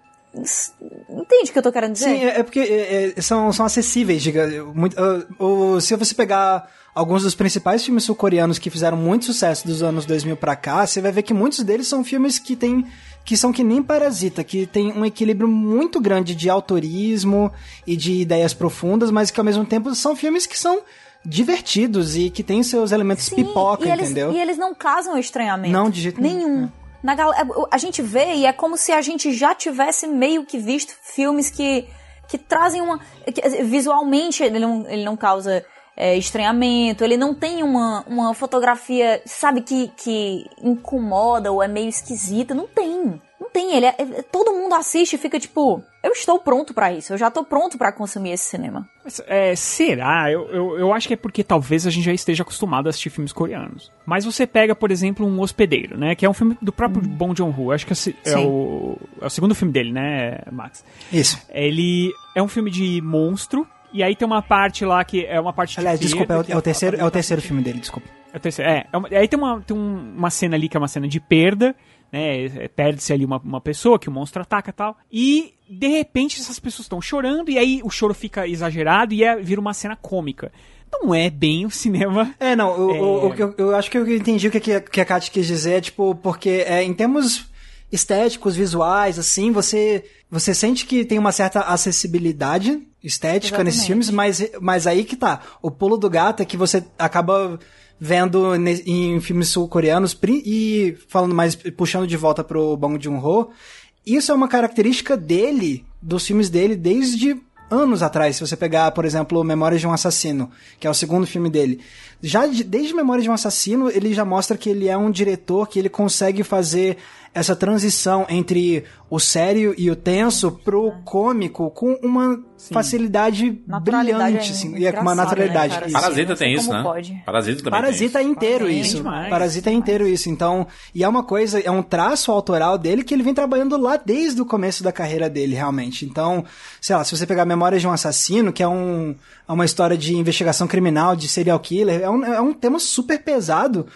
Entende o que eu tô querendo dizer? Sim, é, é porque é, é, são, são acessíveis, diga. Muito, uh, uh, se você pegar alguns dos principais filmes sul-coreanos que fizeram muito sucesso dos anos dois mil pra cá, você vai ver que muitos deles são filmes que tem... que são que nem Parasita, que tem um equilíbrio muito grande de autorismo e de ideias profundas, mas que ao mesmo tempo são filmes que são divertidos e que têm seus elementos Sim, pipoca, e eles, entendeu? E eles não casam o estranhamento. Não, de jeito nenhum. Nenhum. É. Na gal... A gente vê e é como se a gente já tivesse meio que visto filmes que, que trazem uma... Que, visualmente ele não, ele não causa... É, estranhamento, ele não tem uma, uma fotografia, sabe, que, que incomoda ou é meio esquisita, não tem, não tem, ele é, é, todo mundo assiste e fica tipo, eu estou pronto pra isso, eu já tô pronto pra consumir esse cinema. Mas, é, será? Eu, eu, eu acho que é porque talvez a gente já esteja acostumado a assistir filmes coreanos, mas você pega, por exemplo, Um Hospedeiro, né, que é um filme do próprio hum. Bong Joon-ho, acho que é, é, o, é o segundo filme dele, né, Max? Isso. Ele é um filme de monstro. E aí tem uma parte lá que é uma parte... Aliás, de desculpa, perda, é o, é o terceiro, é o terceiro filme dele, desculpa. É o terceiro, é. é uma, aí tem, uma, tem um, uma cena ali que é uma cena de perda, né? Perde-se ali uma, uma pessoa que o monstro ataca e tal. E, de repente, essas pessoas estão chorando e aí o choro fica exagerado e é, vira uma cena cômica. Não é bem o cinema... É, não, o, é... o, o, eu, eu acho que eu entendi o que, que a Kátia quis dizer, é, tipo, porque é, em termos estéticos, visuais, assim, você... Você sente que tem uma certa acessibilidade estética Exatamente. Nesses filmes, mas, mas aí que tá. O pulo do gato é que você acaba vendo em filmes sul-coreanos e falando mais, puxando de volta pro Bong Joon-ho, isso é uma característica dele, dos filmes dele, desde anos atrás. Se você pegar, por exemplo, Memórias de um Assassino, que é o segundo filme dele. Já de, desde Memórias de um Assassino, ele já mostra que ele é um diretor que ele consegue fazer essa transição entre o sério e o tenso pro cômico com uma Sim. facilidade brilhante, é assim, e é com uma naturalidade. Né, Parasita tem isso, né? Pode. Parasita também Parasita tem é inteiro Parasita isso. demais, Parasita é inteiro isso. Então, e é uma coisa, é um traço autoral dele que ele vem trabalhando lá desde o começo da carreira dele, realmente. Então, sei lá, se você pegar Memórias de um Assassino, que é um, é uma história de investigação criminal, de serial killer, é um, é um tema super pesado.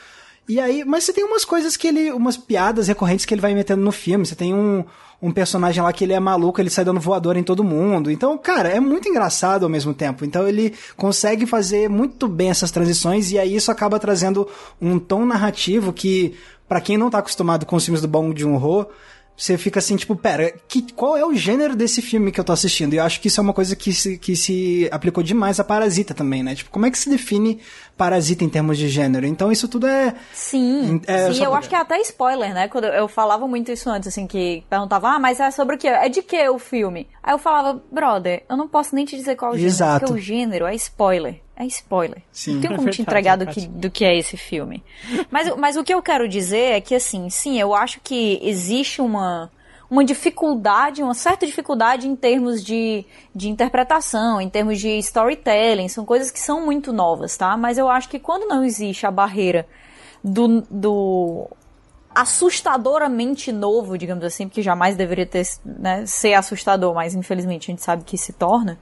E aí, mas você tem umas coisas que ele, umas piadas recorrentes que ele vai metendo no filme. Você tem um, um personagem lá que ele é maluco, ele sai dando voador em todo mundo. Então, cara, é muito engraçado ao mesmo tempo. Então ele consegue fazer muito bem essas transições e aí isso acaba trazendo um tom narrativo que, pra quem não tá acostumado com os filmes do Bong Joon-ho, você fica assim, tipo, pera, que, qual é o gênero desse filme que eu tô assistindo? E eu acho que isso é uma coisa que se, que se aplicou demais a Parasita também, né? Tipo, como é que se define Parasita em termos de gênero? Então isso tudo é... Sim, é, sim, eu acho que é até spoiler, né? Quando eu falava muito isso antes, assim, que perguntava, ah, mas é sobre o quê? É de que o filme? Aí eu falava, brother, eu não posso nem te dizer qual é o gênero, Exato. porque o gênero é spoiler. É spoiler. Sim. Não tem como É te verdade, entregar do é que, do que é esse filme. Mas, mas o que eu quero dizer é que, assim, sim, eu acho que existe uma... uma dificuldade, uma certa dificuldade em termos de, de interpretação, em termos de storytelling, são coisas que são muito novas, tá? Mas eu acho que quando não existe a barreira do, do assustadoramente novo, digamos assim, porque jamais deveria ter, né, ser assustador, mas infelizmente a gente sabe que se torna,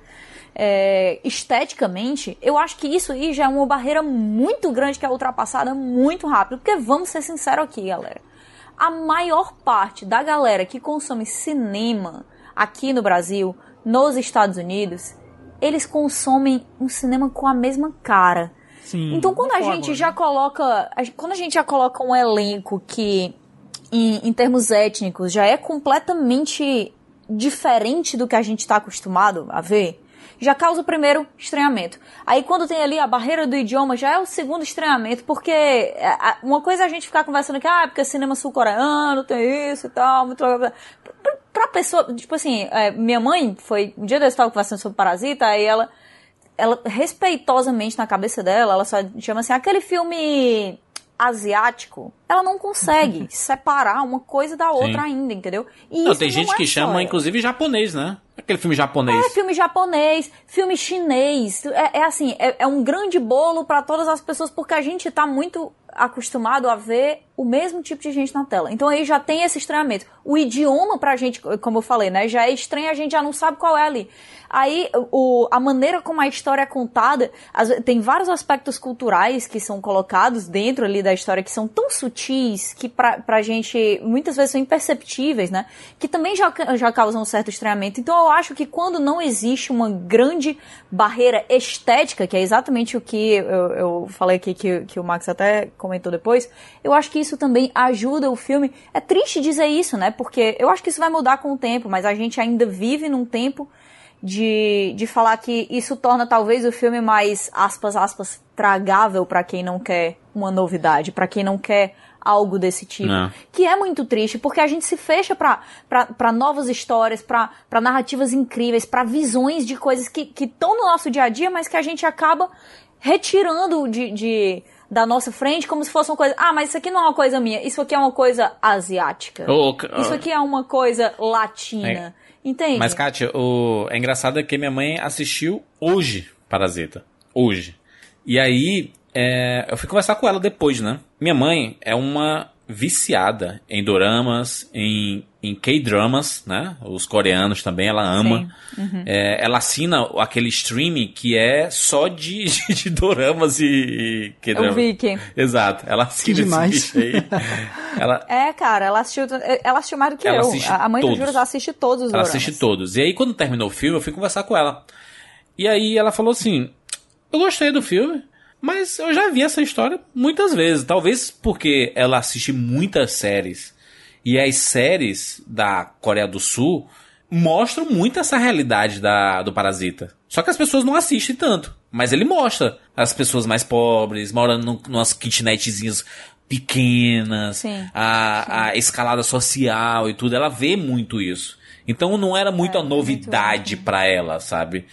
é, esteticamente, eu acho que isso aí já é uma barreira muito grande que é ultrapassada muito rápido, porque vamos ser sinceros aqui, galera. A maior parte da galera que consome cinema aqui no Brasil, nos Estados Unidos, eles consomem um cinema com a mesma cara. Sim, então quando a forma, gente né? já coloca, quando a gente já coloca um elenco que em, em termos étnicos já é completamente diferente do que a gente está acostumado a ver, já causa o primeiro estranhamento. Aí quando tem ali a barreira do idioma, já é o segundo estranhamento, porque uma coisa é a gente ficar conversando que, ah, porque cinema sul-coreano tem isso e tal, muito legal. Pra, pra pessoa, tipo assim, é, minha mãe foi, um dia eu estava conversando sobre Parasita, aí ela, ela, respeitosamente na cabeça dela, ela só chama assim, aquele filme asiático, ela não consegue separar uma coisa da outra Sim. ainda, entendeu? E Não, isso tem não gente é que só chama, ela. inclusive, japonês, né? Aquele filme japonês. É, filme japonês, filme chinês, é, é assim, é, é um grande bolo pra todas as pessoas, porque a gente tá muito acostumado a ver o mesmo tipo de gente na tela. Então aí já tem esse estranhamento. O idioma pra gente, como eu falei, né, já é estranho, a gente já não sabe qual é ali. Aí o, a maneira como a história é contada, as, tem vários aspectos culturais que são colocados dentro ali da história que são tão sutis que pra, pra gente muitas vezes são imperceptíveis, né, que também já, já causam um certo estranhamento. Então eu acho que quando não existe uma grande barreira estética, que é exatamente o que eu, eu falei aqui, que, que o Max até comentou depois, eu acho que isso também ajuda o filme. É triste dizer isso, né? Porque eu acho que isso vai mudar com o tempo, mas a gente ainda vive num tempo de, de falar que isso torna talvez o filme mais, aspas, aspas, tragável pra quem não quer uma novidade, pra quem não quer algo desse tipo. Não. Que é muito triste, porque a gente se fecha pra, pra, pra novas histórias, pra, pra narrativas incríveis, pra visões de coisas que estão no nosso dia a dia, mas que a gente acaba retirando de... de da nossa frente, como se fosse uma coisa, ah, mas isso aqui não é uma coisa minha, isso aqui é uma coisa asiática, oh, oh. isso aqui é uma coisa latina, é. Entende? Mas, Kátia, o... é engraçado que minha mãe assistiu hoje Parasita, hoje, e aí é... eu fui conversar com ela depois, né? Minha mãe é uma viciada em doramas, em, em K-dramas, né? Os coreanos também, ela ama. Uhum. É, ela assina aquele streaming que é só de, de, de doramas e, e K-dramas. Eu vi que... Exato, ela assina esse bicho aí. Ela... É, cara, ela assistiu, ela assistiu mais do que ela eu. A mãe todos. do Juras assiste todos os Ela doramas. assiste todos. E aí, quando terminou o filme, eu fui conversar com ela. E aí, ela falou assim, eu gostei do filme, mas eu já vi essa história muitas vezes. Talvez porque ela assiste muitas séries. E as séries da Coreia do Sul mostram muito essa realidade da, do Parasita. Só que as pessoas não assistem tanto. Mas ele mostra as pessoas mais pobres, morando num, numas kitnetzinhas pequenas. Sim, a, sim. a escalada social e tudo. Ela vê muito isso. Então não era muito é, a novidade muito pra ela, sabe?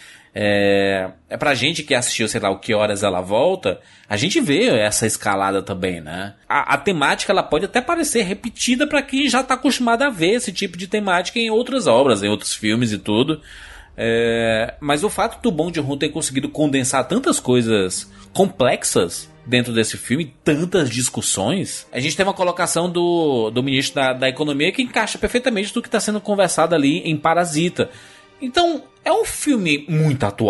É, é pra gente que assistiu, sei lá, o Que Horas Ela Volta, a gente vê essa escalada também, né? A, a temática, ela pode até parecer repetida pra quem já tá acostumado a ver esse tipo de temática em outras obras, em outros filmes e tudo. É, mas o fato do Bong Joon-ho ter conseguido condensar tantas coisas complexas dentro desse filme, tantas discussões, a gente tem uma colocação do, do ministro da, da Economia que encaixa perfeitamente do que está sendo conversado ali em Parasita. Então, é um filme muito atual.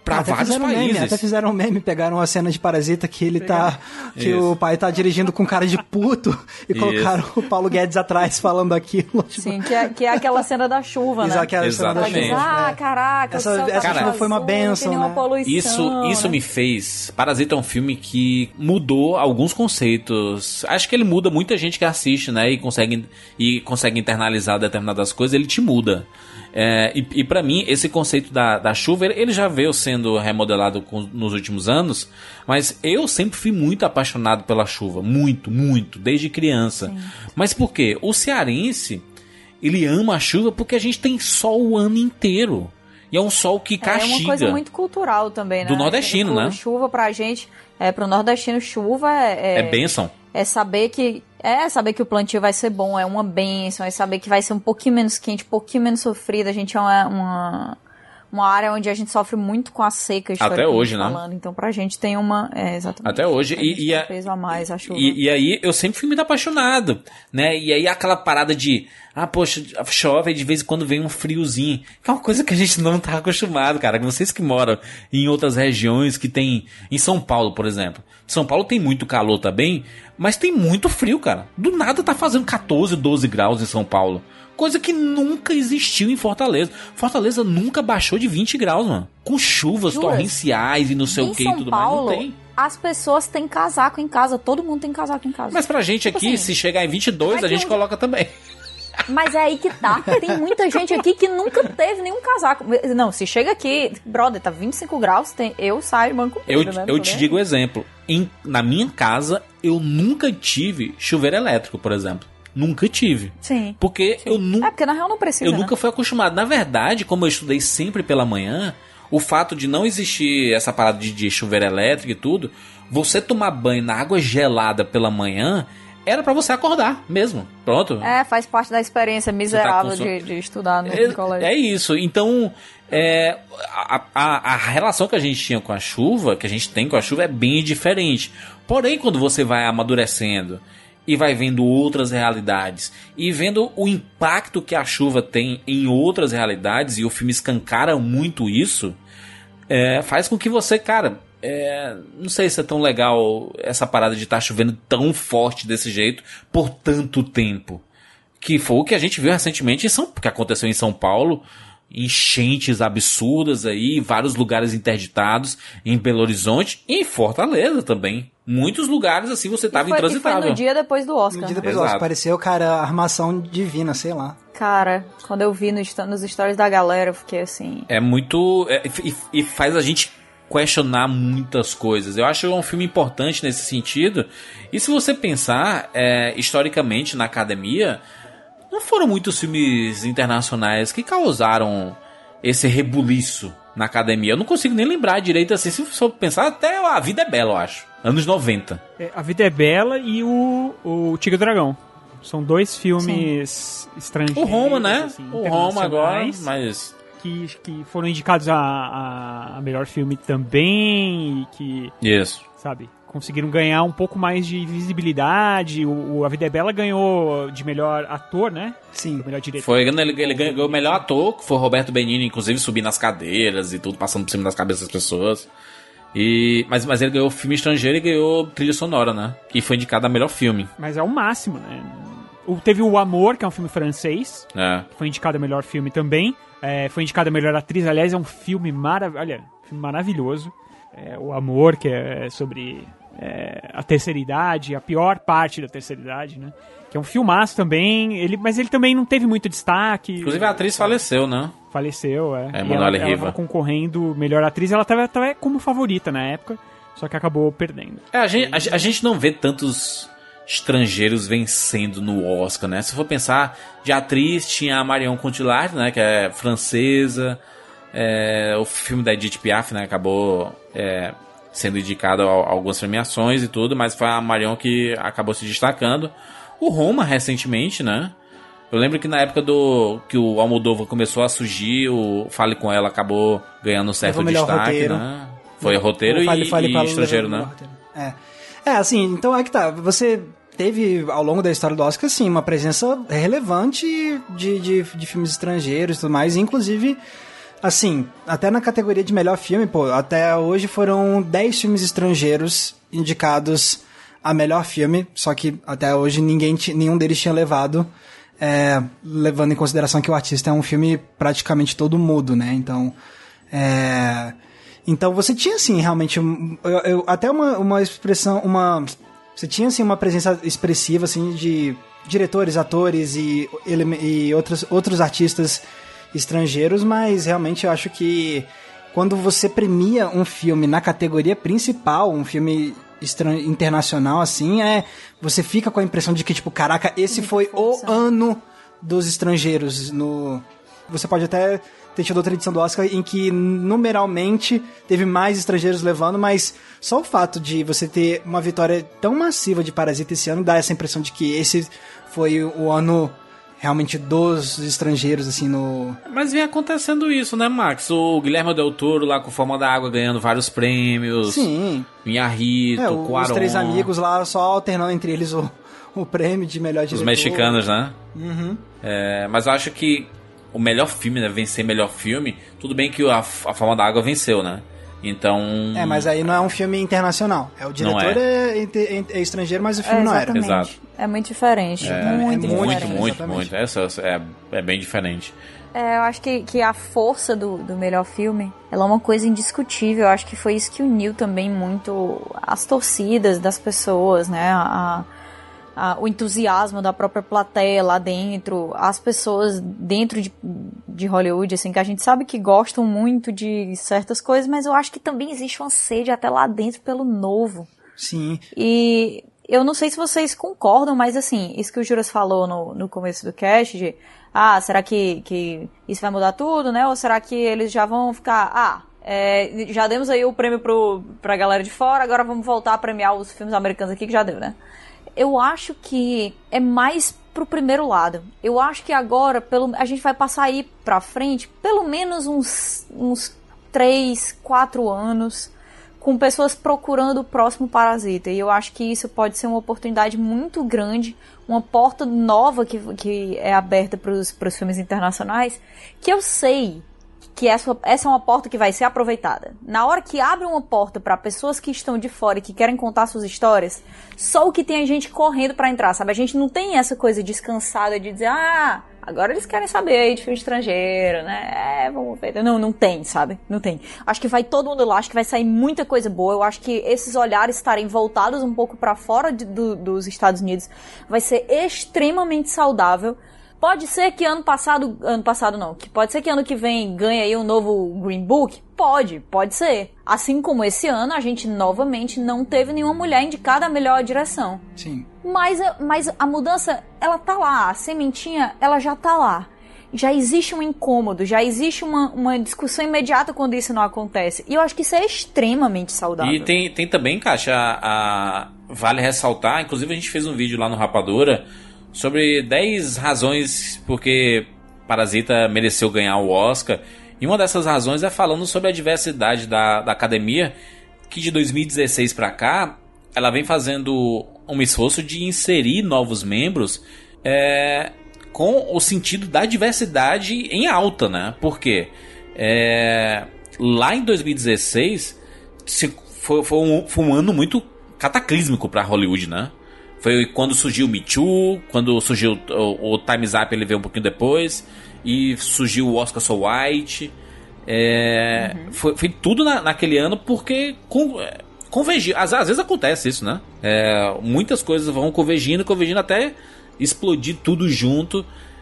pra até vários fizeram países. Meme, até fizeram um meme, pegaram a cena de Parasita que ele Pegaram. tá... Que Isso. o pai tá dirigindo com cara de puto e Isso. colocaram o Paulo Guedes atrás falando aquilo. Tipo, Sim, que é, que é aquela cena da chuva, né? Exato, que é a cena da Exatamente. chuva. Ah, É. caraca, Essa- o céu tá essa tudo chuva foi uma azul, bênção, não tem nenhuma né? poluição, Isso, isso né? me fez... Parasita é um filme que mudou alguns conceitos. Acho que ele muda muita gente que assiste, né? E consegue, e consegue internalizar determinadas coisas, ele te muda. É, e e para mim, esse conceito da, da chuva, ele já veio sendo remodelado com, nos últimos anos, mas eu sempre fui muito apaixonado pela chuva. Muito, muito, desde criança. Sim. Mas por quê? O cearense, ele ama a chuva porque a gente tem sol o ano inteiro. E é um sol que castiga. É uma coisa muito cultural também, né? Do nordestino, Tipo, né? Chuva pra gente, é, pro nordestino, chuva é... É bênção. É saber que é saber que o plantio vai ser bom, é uma bênção, é saber que vai ser um pouquinho menos quente, um pouquinho menos sofrido. A gente é uma, uma, uma área onde a gente sofre muito com a seca, Até hoje, né? falando. Então pra gente tem uma... É, exatamente. Até hoje. Pra gente E, e, tem um a, peso a mais, a chuva. e, e aí eu sempre fui muito apaixonado, né? E aí aquela parada de, ah, poxa, chove e de vez em quando vem um friozinho, que é uma coisa que a gente não tá acostumado, cara. Vocês que moram em outras regiões que tem, em São Paulo, por exemplo. São Paulo tem muito calor também, mas tem muito frio, cara. Do nada tá fazendo catorze, doze graus em São Paulo. Coisa que nunca existiu em Fortaleza. Fortaleza nunca baixou de vinte graus, mano. Com chuvas Juras? torrenciais e não sei Em o que e São tudo Paulo, mais. Não tem. as pessoas têm casaco em casa, todo mundo tem casaco em casa. Mas pra gente Tipo aqui, assim, se chegar em vinte e dois, é a que gente um- coloca também. Mas é aí que tá. Tem muita gente aqui que nunca teve nenhum casaco. Não, se chega aqui, brother, tá vinte e cinco graus, tem, eu saio manco. Eu, né? eu Tô te nem digo um aí. exemplo. Em, na minha casa, eu nunca tive chuveiro elétrico, por exemplo. Nunca tive. Sim. Porque eu É, nunca. porque na real não precisa, Eu né? nunca fui acostumado. Na verdade, como eu estudei sempre pela manhã, o fato de não existir essa parada de, de chuveiro elétrico e tudo, você tomar banho na água gelada pela manhã era pra você acordar mesmo. Pronto. É, faz parte da experiência miserável com so- de, de estudar no É, colégio. é isso. Então, é, a, a, a relação que a gente tinha com a chuva, que a gente tem com a chuva, é bem diferente. Porém, quando você vai amadurecendo e vai vendo outras realidades e vendo o impacto que a chuva tem em outras realidades, e o filme escancara muito isso, é, faz com que você, cara, é, não sei se é tão legal essa parada de estar chovendo tão forte desse jeito por tanto tempo. Que foi o que a gente viu recentemente em São, que aconteceu em São Paulo, enchentes absurdas aí, vários lugares interditados, em Belo Horizonte e em Fortaleza também. Muitos lugares assim você tava E foi, e foi intransitável. no dia depois do Oscar. No dia né? depois do Exato. Oscar, pareceu, cara, armação divina, sei lá. Cara, quando eu vi no, nos stories da galera, eu fiquei assim... É muito... é, e, e faz a gente questionar muitas coisas. Eu acho um filme importante nesse sentido. E se você pensar, é, historicamente, na academia, não foram muitos filmes internacionais que causaram esse rebuliço na academia. Eu não consigo nem lembrar direito assim. Se for pensar, até A Vida é Bela, eu acho. Anos noventa. É, A Vida é Bela e o, o Tigre e o Dragão. São dois filmes estrangeiros. O Roma, né? assim, O Roma agora, internacionais, mas... Que, que foram indicados a, a, a melhor filme também. E que, Isso. sabe, conseguiram ganhar um pouco mais de visibilidade. O, o A Vida é Bela ganhou de melhor ator, né? Sim. Melhor diretor. Foi, ele, ele ganhou o melhor ator, que foi o Roberto Benigni, inclusive subindo nas cadeiras e tudo, passando por cima das cabeças das pessoas. E, mas, mas ele ganhou filme estrangeiro e ganhou trilha sonora, né? Que foi indicado a melhor filme. Mas é o máximo, né? O, teve o Amor, que é um filme francês. É. Que foi indicado a melhor filme também. É, foi indicado a melhor atriz. Aliás, é um filme maravilhoso. Olha, filme maravilhoso. É, o Amor, que é sobre é, a terceira idade, a pior parte da terceira idade, né? Que é um filmaço também. Ele, mas ele também não teve muito destaque. Inclusive a atriz faleceu, né? Faleceu, é. É, E Manuela ela, ela Riva. tava concorrendo melhor atriz. Ela tava, tava como favorita na época. Só que acabou perdendo. É, a gente, a, a gente não vê tantos estrangeiros vencendo no Oscar, né? Se for pensar, de atriz tinha a Marion Cotillard, né? Que é francesa. É, o filme da Edith Piaf, né? Acabou é, sendo indicado a, a algumas premiações e tudo, mas foi a Marion que acabou se destacando. O Roma, recentemente, né? Eu lembro que na época do que o Almodóvar começou a surgir, o Fale Com Ela acabou ganhando um certo Levou melhor destaque, roteiro. né? Foi roteiro O e, Fale- Fale e Com Ela estrangeiro, levou né? melhor roteiro. É. É, assim, então é que tá. Você teve, ao longo da história do Oscar, sim, uma presença relevante de, de, de filmes estrangeiros e tudo mais, inclusive Assim, até na categoria de melhor filme, pô, até hoje foram dez filmes estrangeiros indicados a melhor filme, só que até hoje ninguém t- nenhum deles tinha levado, é, levando em consideração que o artista é um filme praticamente todo mudo, né? Então, é, então você tinha, assim, realmente, eu, eu, até uma, uma expressão, uma, você tinha, assim, uma presença expressiva, assim, de diretores, atores e, e outros, outros artistas estrangeiros, mas realmente eu acho que quando você premia um filme na categoria principal, um filme estran- internacional, assim, é, você fica com a impressão de que, tipo, caraca, esse foi o ano dos estrangeiros. No, você pode até ter tido outra edição do Oscar em que, numeralmente, teve mais estrangeiros levando, mas só o fato de você ter uma vitória tão massiva de Parasita esse ano dá essa impressão de que esse foi o ano realmente dos estrangeiros, assim, no... Mas vem acontecendo isso, né, Max? O Guilherme Del Toro lá com Forma da Água ganhando vários prêmios. Sim. Inharrito, é, Cuarón. Os Três Amigos lá, só alternando entre eles o, o prêmio de melhor diretor. Os mexicanos, né? Uhum. É, mas eu acho que o melhor filme, né, vencer melhor filme, tudo bem que a, a Forma da Água venceu, né? Então... É, mas aí não é um filme internacional. É, o diretor é. É, é, é estrangeiro, mas o filme é, não era. Exato. É muito diferente. É, muito, é diferente. muito, muito, muito. Essa é, é bem diferente. É, eu acho que, que a força do, do melhor filme, ela é uma coisa indiscutível. Eu acho que foi isso que uniu também muito as torcidas das pessoas, né? A, a, o entusiasmo da própria plateia lá dentro, as pessoas dentro de, de Hollywood, assim, que a gente sabe que gostam muito de certas coisas, mas eu acho que também existe uma sede até lá dentro pelo novo. Sim. E eu não sei se vocês concordam, mas assim, isso que o Juras falou no, no começo do cast, de ah, será que, que isso vai mudar tudo, né? Ou será que eles já vão ficar, ah, é, já demos aí o prêmio pro, pra galera de fora, agora vamos voltar a premiar os filmes americanos aqui que já deu, né? Eu acho que é mais pro primeiro lado. Eu acho que agora, pelo, a gente vai passar aí pra frente, pelo menos uns, uns três, quatro anos, com pessoas procurando o próximo Parasita. E eu acho que isso pode ser uma oportunidade muito grande, uma porta nova que, que é aberta pros, pros filmes internacionais, que eu sei que essa, essa é uma porta que vai ser aproveitada. Na hora que abre uma porta para pessoas que estão de fora e que querem contar suas histórias, só o que tem a gente correndo para entrar, sabe? A gente não tem essa coisa descansada de dizer, ah, agora eles querem saber aí de filme estrangeiro, né? É, vamos ver. Não, não tem, sabe? Não tem. Acho que vai todo mundo lá, acho que vai sair muita coisa boa. Eu acho que esses olhares estarem voltados um pouco para fora de, do, dos Estados Unidos vai ser extremamente saudável. Pode ser que ano passado, ano passado não, que pode ser que ano que vem ganhe aí um novo Green Book? Pode, pode ser. Assim como esse ano a gente novamente não teve nenhuma mulher indicada a melhor direção. Sim. Mas, mas a mudança, ela tá lá, a sementinha, ela já tá lá. Já existe um incômodo, já existe uma, uma discussão imediata quando isso não acontece. E eu acho que isso é extremamente saudável. E tem, tem também, Kátia, a, a, vale ressaltar, inclusive a gente fez um vídeo lá no Rapadura sobre dez razões porque Parasita mereceu ganhar o Oscar. E uma dessas razões é falando sobre a diversidade da, da academia, que de dois mil e dezesseis para cá, ela vem fazendo um esforço de inserir novos membros é, com o sentido da diversidade em alta, né? Por quê? É, lá em dois mil e dezesseis se, foi, foi, um, foi um ano muito cataclísmico para Hollywood, né? Foi quando surgiu o Me Too, quando surgiu o, o Time's Up, ele veio um pouquinho depois, e surgiu o Oscar So White. É, uhum. foi, foi tudo na, naquele ano porque com, convergiu. Às, às vezes acontece isso, né? É, muitas coisas vão convergindo, convergindo até explodir tudo junto.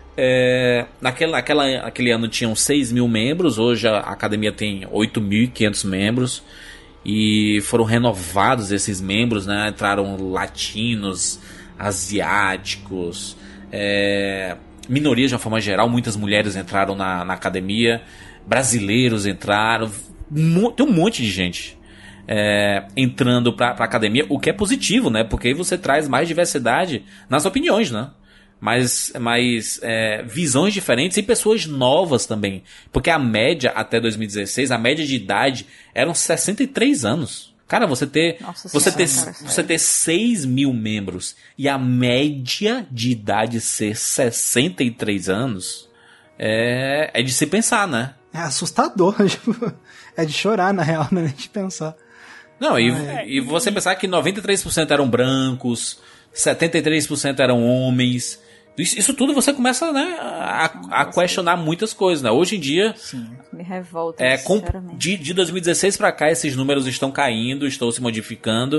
É, naquela, naquela, naquele ano tinham seis mil membros, hoje a academia tem oito mil e quinhentos membros. E foram renovados esses membros, né? Entraram latinos, asiáticos, é, minorias de uma forma geral. Muitas mulheres entraram na, na academia, brasileiros entraram, tem um monte de gente é, entrando para a academia, o que é positivo, né? Porque aí você traz mais diversidade nas opiniões, né? mais, mais é, visões diferentes e pessoas novas também. Porque a média até dois mil e dezesseis, a média de idade eram sessenta e três anos. Cara, você ter, Nossa, você, ter, cara, você ter seis mil membros e a média de idade ser sessenta e três anos é, é de se pensar, né? É assustador, tipo, é de chorar, na real, não é de pensar. Não, e, ah, é. e você pensar que noventa e três por cento eram brancos, setenta e três por cento eram homens. Isso, isso tudo você começa, né, a, a questionar muitas coisas, né? Hoje em dia... Sim, me revolta, é, com, sinceramente. de, de dois mil e dezesseis pra cá, esses números estão caindo, estão se modificando.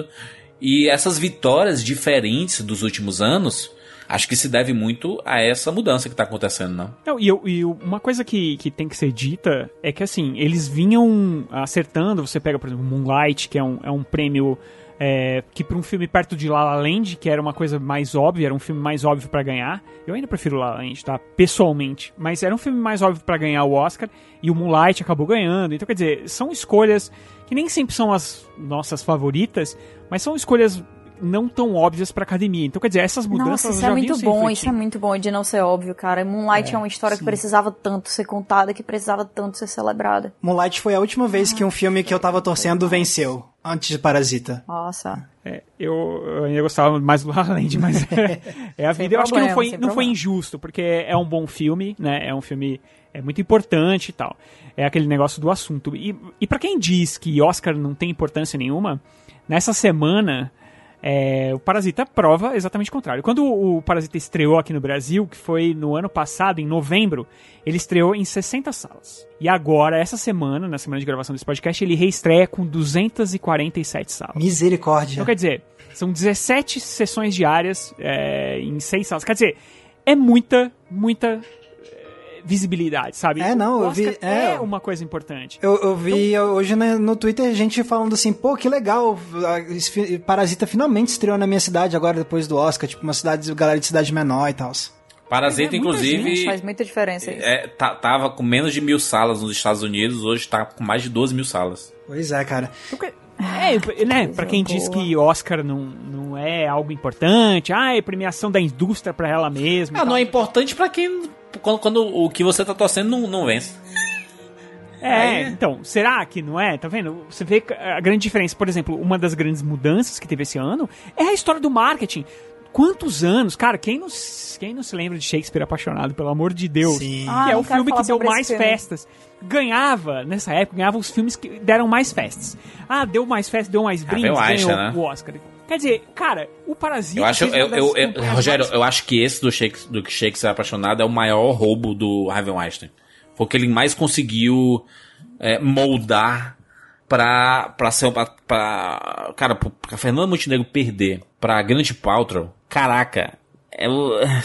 E essas vitórias diferentes dos últimos anos, acho que se deve muito a essa mudança que tá acontecendo, não? Não, e, eu, e uma coisa que, que tem que ser dita é que, assim, eles vinham acertando. Você pega, por exemplo, Moonlight, que é um, é um prêmio... É, que para um filme perto de La La Land, que era uma coisa mais óbvia, era um filme mais óbvio pra ganhar. Eu ainda prefiro La La Land, tá? Pessoalmente. Mas era um filme mais óbvio pra ganhar o Oscar, e o Moonlight acabou ganhando. Então, quer dizer, são escolhas que nem sempre são as nossas favoritas, mas são escolhas não tão óbvias pra academia. Então, quer dizer, essas mudanças Nossa, isso já é muito vinham se bom, refletindo. isso é muito bom de não ser óbvio, cara. Moonlight é, é uma história sim. que precisava tanto ser contada, que precisava tanto ser celebrada. Moonlight foi a última vez que um filme que eu tava torcendo venceu, antes de Parasita. Nossa. É, eu, eu ainda gostava mais do La La Land, mas é, é a vida. Eu acho que não foi, não foi injusto, porque é um bom filme, né? É um filme é muito importante e tal. É aquele negócio do assunto. E, e pra quem diz que Oscar não tem importância nenhuma, nessa semana... É, o Parasita prova exatamente o contrário. Quando o Parasita estreou aqui no Brasil, que foi no ano passado, em novembro, ele estreou em sessenta salas. E agora, essa semana, na semana de gravação desse podcast, ele reestreia com duzentas e quarenta e sete salas. Misericórdia. Então, quer dizer, são dezessete sessões diárias é, em seis salas. Quer dizer, é muita, muita... visibilidade, sabe? É, não, eu vi... É, é uma coisa importante. Eu, eu vi então, hoje no, no Twitter gente falando assim, pô, que legal, Parasita finalmente estreou na minha cidade agora, depois do Oscar, tipo, uma cidade, galera de cidade menor e tal. Parasita, é, inclusive... Gente, faz muita diferença isso. É, tá, tava com menos de mil salas nos Estados Unidos, hoje tá com mais de doze mil salas. Pois é, cara. É, né, pra quem diz que Oscar não, não é algo importante, ah, é premiação da indústria pra ela mesma. Ah, não é importante pra quem... Quando, quando o que você tá torcendo não, não vence. É, Aí... então, será que não é? Tá vendo? Você vê a grande diferença. Por exemplo, uma das grandes mudanças que teve esse ano é a história do marketing. Quantos anos? Cara, quem não, quem não se lembra de Shakespeare Apaixonado, pelo amor de Deus? Sim. Que ah, é o filme que deu mais filme. festas. Ganhava, nessa época, ganhava os filmes que deram mais festas. Ah, deu mais festas, deu mais brindes, ganhou Einstein, né? o Oscar. Quer dizer, cara, o Parasita... Eu acho, eu, eu, eu, Rogério, mais... eu acho que esse do Shakespeare, do Shakespeare Apaixonado é o maior roubo do Harvey Weinstein. Foi o que ele mais conseguiu é, moldar pra, pra ser... Pra, pra, cara, pra Fernanda Montenegro perder pra Gwyneth Paltrow, caraca, é o... É,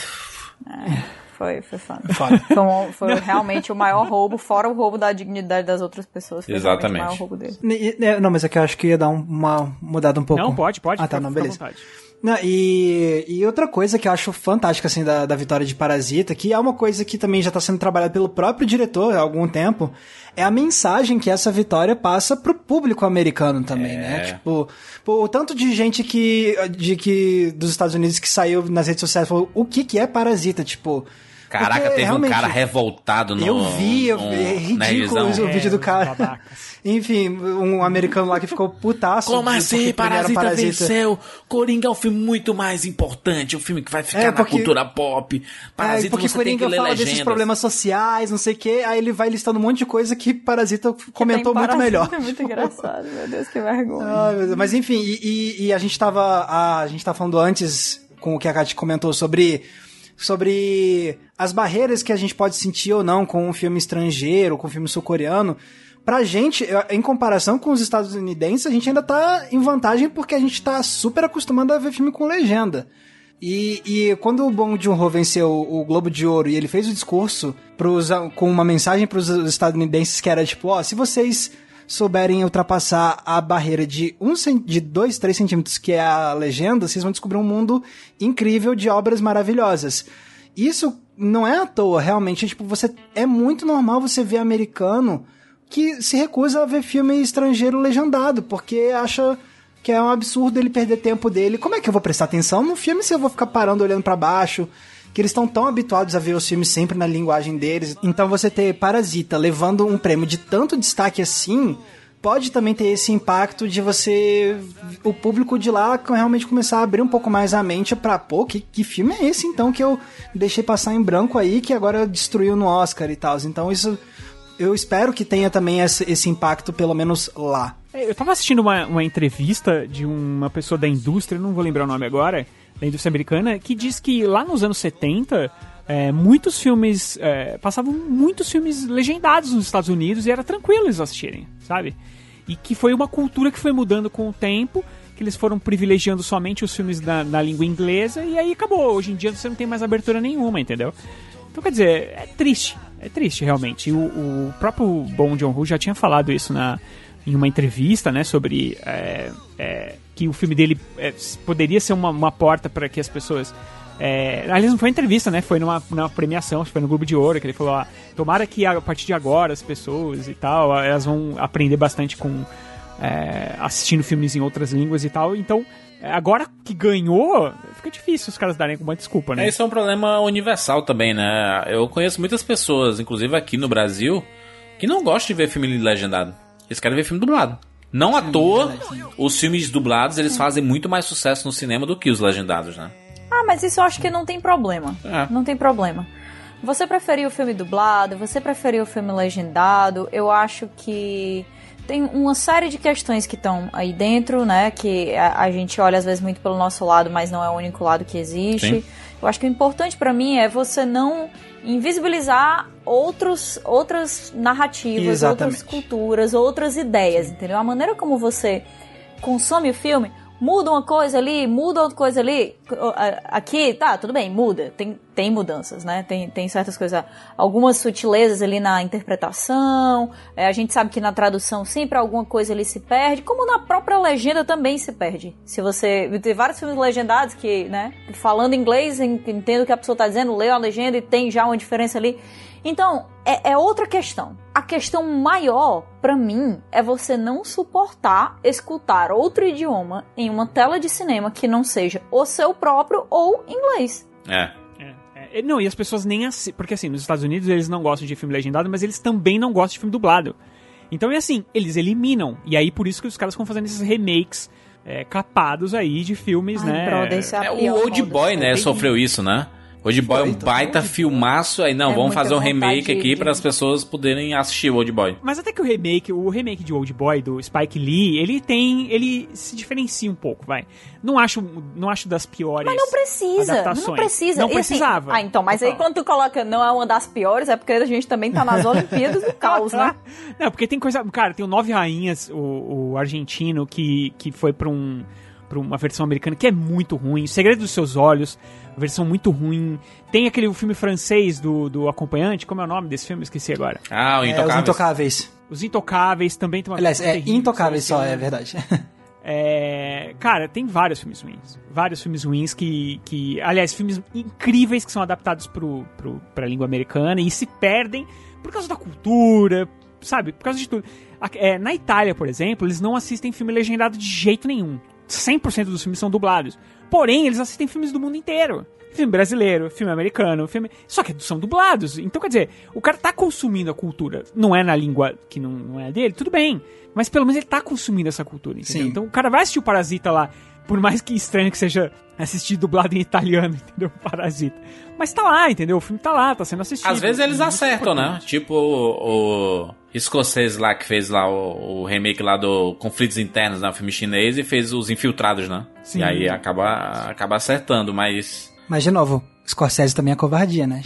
foi, foi foda. Foi, um, foi realmente o maior roubo, fora o roubo da dignidade das outras pessoas. Foi exatamente. O maior roubo dele. Não, mas é que eu acho que ia dar uma mudada um pouco. Não, pode, pode. Ah, tá, não, beleza. Não, e, e outra coisa que eu acho fantástica, assim, da, da vitória de Parasita, que é uma coisa que também já está sendo trabalhada pelo próprio diretor há algum tempo, é a mensagem que essa vitória passa pro público americano também, é. né? Tipo, pô, o tanto de gente que, de que, dos Estados Unidos que saiu nas redes sociais falou, o que que é Parasita, tipo... Caraca, porque, teve um cara revoltado no... Eu vi, eu, no, é ridículo o vídeo do cara. Babacas. Enfim, um americano lá que ficou putaço. Como assim? Parasita, Parasita venceu. Coringa é um filme muito mais importante, um filme que vai ficar é, porque, na cultura pop. Parasita, é, porque você Coringa tem que ler fala legendas. Desses problemas sociais, não sei o quê, aí ele vai listando um monte de coisa que Parasita que comentou muito Parasita melhor. É muito engraçado, meu Deus, que vergonha. Ah, meu Deus. Mas enfim, e, e, e a gente tava a, a gente tava falando antes, com o que a Kati comentou sobre... sobre as barreiras que a gente pode sentir ou não com um filme estrangeiro, com um filme sul-coreano. Pra gente, em comparação com os estadunidenses, a gente ainda tá em vantagem porque a gente tá super acostumado a ver filme com legenda. E, e quando o Bong Joon-ho venceu o Globo de Ouro e ele fez o discurso pros, com uma mensagem pros estadunidenses que era tipo, ó, oh, se vocês souberem ultrapassar a barreira de um, de dois, três centímetros, que é a legenda, vocês vão descobrir um mundo incrível de obras maravilhosas. Isso não é à toa, realmente. É, tipo, você, é muito normal você ver americano que se recusa a ver filme estrangeiro legendado, porque acha que é um absurdo ele perder tempo dele. Como é que eu vou prestar atenção no filme se eu vou ficar parando olhando pra baixo? Que eles estão tão habituados a ver os filmes sempre na linguagem deles. Então você ter Parasita levando um prêmio de tanto destaque assim, pode também ter esse impacto de você, o público de lá realmente começar a abrir um pouco mais a mente pra, pô, que, que filme é esse então que eu deixei passar em branco aí, que agora destruiu no Oscar e tal. Então isso, eu espero que tenha também esse, esse impacto, pelo menos lá. Eu tava assistindo uma, uma entrevista de uma pessoa da indústria, não vou lembrar o nome agora, da indústria americana, que diz que lá nos anos setenta, é, muitos filmes, é, passavam muitos filmes legendados nos Estados Unidos e era tranquilo eles assistirem, sabe? E que foi uma cultura que foi mudando com o tempo, que eles foram privilegiando somente os filmes na, na língua inglesa e aí acabou. Hoje em dia você não tem mais abertura nenhuma, entendeu? Então, quer dizer, é triste, é triste realmente. O, o próprio Bong Joon-ho já tinha falado isso na, em uma entrevista, né, sobre é, é, que o filme dele é, poderia ser uma, uma porta para que as pessoas... É, aliás, não foi entrevista, né, foi numa, numa premiação, foi no Globo de Ouro, que ele falou, ah, tomara que a partir de agora as pessoas e tal, elas vão aprender bastante com é, assistindo filmes em outras línguas e tal, então... Agora que ganhou, fica difícil os caras darem uma desculpa, né? Esse é um problema universal também, né? Eu conheço muitas pessoas, inclusive aqui no Brasil, que não gostam de ver filme legendado. Eles querem ver filme dublado. Não à toa, os filmes dublados, eles fazem muito mais sucesso no cinema do que os legendados, né? Ah, mas isso eu acho que não tem problema. É. Não tem problema. Você preferiu o filme dublado, você preferiu o filme legendado, eu acho que... Tem uma série de questões que estão aí dentro, né? Que a, a gente olha às vezes muito pelo nosso lado, mas não é o único lado que existe. Sim. Eu acho que o importante pra mim é você não invisibilizar outros, outras narrativas, Exatamente. outras culturas, outras ideias, entendeu? A maneira como você consome o filme... Muda uma coisa ali, muda outra coisa ali. Aqui, tá, tudo bem, muda. Tem, tem mudanças, né? Tem, tem certas coisas, algumas sutilezas ali na interpretação. É, a gente sabe que na tradução sempre alguma coisa ali se perde, como na própria legenda também se perde. Se você... Tem vários filmes legendados que, né? Falando inglês, entendo o que a pessoa tá dizendo, leu a legenda e tem já uma diferença ali. Então, é, é outra questão. A questão maior, pra mim, é você não suportar escutar outro idioma em uma tela de cinema que não seja o seu próprio ou inglês. É. É, é, não, e as pessoas nem assim... Porque assim, nos Estados Unidos eles não gostam de filme legendado, mas eles também não gostam de filme dublado. Então é assim, eles eliminam. E aí por isso que os caras ficam fazendo esses remakes é, capados aí de filmes, Ai, né? brother, isso é a É, pior o Old Boy, maldição. né, sofreu isso, né? Old Boy é um baita filmaço, aí não, É vamos muita fazer um remake vontade aqui de- para as pessoas poderem assistir o Old Boy. Mas até que o remake, o remake de Old Boy, do Spike Lee, ele tem, ele se diferencia um pouco, vai. Não acho, não acho das piores Mas não precisa, adaptações. não precisa. Não E assim, precisava. ah, então, mas aí Total. quando tu coloca não é uma das piores, é porque a gente também tá nas Olimpíadas do caos, né? Não, porque tem coisa... Cara, tem o Nove Rainhas, o, o argentino, que, que foi pra, um, pra uma versão americana que é muito ruim. O Segredo dos Seus Olhos, versão muito ruim. Tem aquele filme francês do, do Acompanhante, como é o nome desse filme? Esqueci agora. Ah, o É, Intocáveis. os Intocáveis. Os Intocáveis também tem uma... Aliás, é terrível, Intocáveis só, que é verdade. É, cara, tem vários filmes ruins. Vários filmes ruins que, que... Aliás, filmes incríveis que são adaptados pro, pro, pra língua americana e se perdem por causa da cultura, sabe? Por causa de tudo. A- é, na Itália, por exemplo, eles não assistem filme legendado de jeito nenhum. cem por cento dos filmes são dublados. Porém, eles assistem filmes do mundo inteiro. Filme brasileiro, filme americano, filme... Só que são dublados. Então, quer dizer, o cara tá consumindo a cultura. Não é na língua que não, não é dele, tudo bem. Mas pelo menos ele tá consumindo essa cultura, entendeu? Sim. Então o cara vai assistir o Parasita lá, por mais que estranho que seja assistir dublado em italiano, entendeu? Parasita. Mas tá lá, entendeu? O filme tá lá, tá sendo assistido. Às vezes eles Muito acertam, né? importante. Tipo o, o escocês lá que fez lá o, o remake lá do Conflitos Internos, né? O filme chinês, e fez os Infiltrados, né? Sim. E aí acaba, acaba acertando, mas... Mas, de novo, Scorsese também é covardia, né?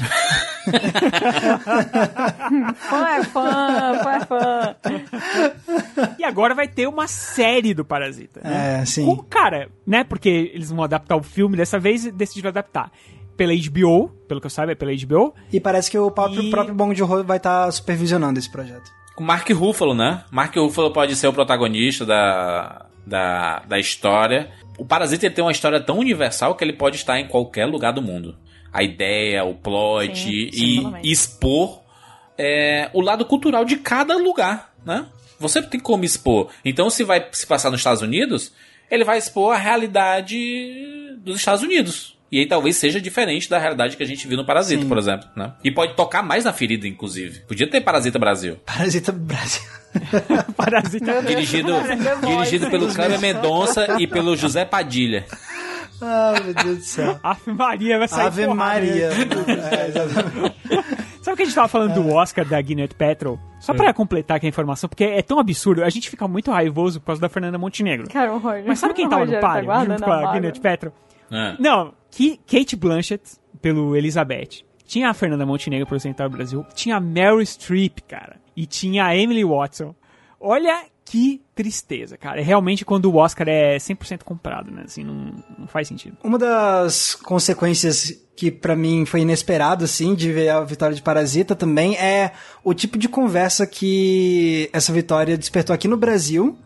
Fã é fã, fã é fã. E agora vai ter uma série do Parasita. Né? É, sim. Com, cara, né? Porque eles vão adaptar o filme, dessa vez decidiram adaptar pela H B O, pelo que eu saiba, é pela H B O. E parece que o próprio, E- próprio Bong Joon-ho vai estar supervisionando esse projeto. Com Mark Ruffalo, né? Mark Ruffalo pode ser o protagonista da, da, da história. O Parasita ele tem uma história tão universal que ele pode estar em qualquer lugar do mundo. A ideia, o plot Sim, e, sim, totalmente. e expor é, o lado cultural de cada lugar, né? Você tem como expor. Então, se vai se passar nos Estados Unidos, ele vai expor a realidade dos Estados Unidos. E aí talvez seja diferente da realidade que a gente viu no Parasita, Sim. por exemplo, né? E pode tocar mais na ferida, inclusive. Podia ter Parasita Brasil. Parasita Brasil. Parasita. Dirigido, dirigido pelo Cláudio Mendonça e pelo José Padilha. Ah, meu Deus do céu. Ave Maria vai sair Ave porrada, Maria. né? É, exatamente. Sabe o Sabe que a gente tava falando do Oscar da Gwyneth Paltrow? Só pra completar aqui a informação, porque é tão absurdo, a gente fica muito raivoso por causa da Fernanda Montenegro. Cara, o Roger. Mas sabe quem tava no páreo tá junto com a Gwyneth Paltrow? É. Não, que Kate Blanchett, pelo Elizabeth. Tinha a Fernanda Montenegro por apresentar o Brasil. Tinha a Meryl Streep, cara. E tinha a Emily Watson. Olha que tristeza, cara. Realmente quando o Oscar é cem por cento comprado, né? Assim, não, não faz sentido. Uma das consequências que pra mim foi inesperado, assim, de ver a vitória de Parasita também é o tipo de conversa que essa vitória despertou aqui no Brasil,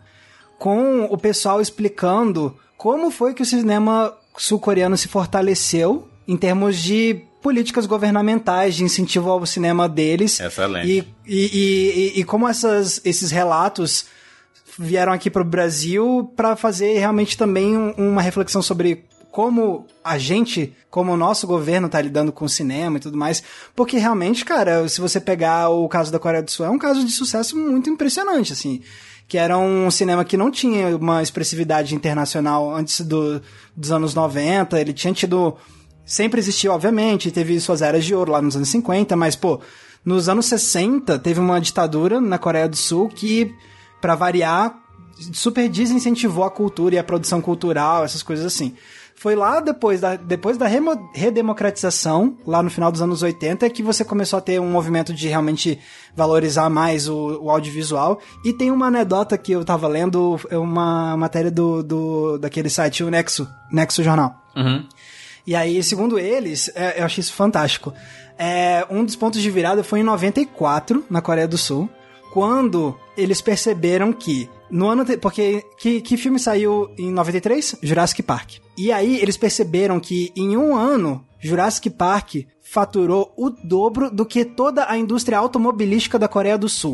com o pessoal explicando como foi que o cinema sul-coreano se fortaleceu em termos de políticas governamentais de incentivo ao cinema deles. Excelente. E, e, e, e como essas, esses relatos vieram aqui para o Brasil para fazer realmente também um, uma reflexão sobre como a gente, como o nosso governo tá lidando com o cinema e tudo mais. Porque realmente, cara, se você pegar o caso da Coreia do Sul, é um caso de sucesso muito impressionante, assim. Que era um cinema que não tinha uma expressividade internacional antes do, dos anos noventa. Ele tinha tido... Sempre existiu, obviamente, teve suas eras de ouro lá nos anos cinquenta, mas, pô, nos anos sessenta teve uma ditadura na Coreia do Sul que, pra variar, super desincentivou a cultura e a produção cultural, essas coisas assim. Foi lá depois da, depois da remo, redemocratização, lá no final dos anos oitenta, que você começou a ter um movimento de realmente valorizar mais o, o audiovisual. E tem uma anedota que eu tava lendo, uma matéria do, do daquele site, o Nexo, Nexo Jornal. Uhum. E aí, segundo eles, é, eu achei isso fantástico. É, um dos pontos de virada foi em noventa e quatro, na Coreia do Sul, quando eles perceberam que no ano... Te- porque que, que filme saiu em noventa e três? Jurassic Park. E aí eles perceberam que em um ano, Jurassic Park faturou o dobro do que toda a indústria automobilística da Coreia do Sul.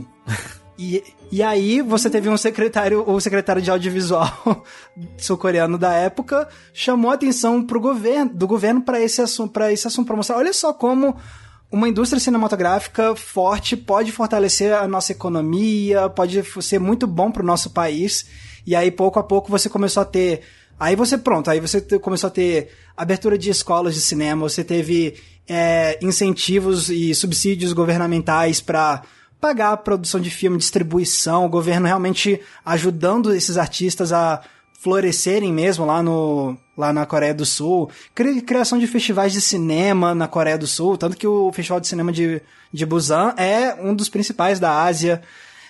E, e aí você teve um secretário, o secretário de audiovisual sul-coreano da época chamou a atenção pro governo, do governo para esse assunto, para esse assunto, para mostrar, olha só como uma indústria cinematográfica forte pode fortalecer a nossa economia, pode ser muito bom pro nosso país. E aí pouco a pouco você começou a ter, aí você pronto, aí você começou a ter abertura de escolas de cinema, você teve é, incentivos e subsídios governamentais para pagar a produção de filme, distribuição, o governo realmente ajudando esses artistas a florescerem mesmo lá, no, lá na Coreia do Sul, Cri, criação de festivais de cinema na Coreia do Sul, tanto que o Festival de Cinema de, de Busan é um dos principais da Ásia.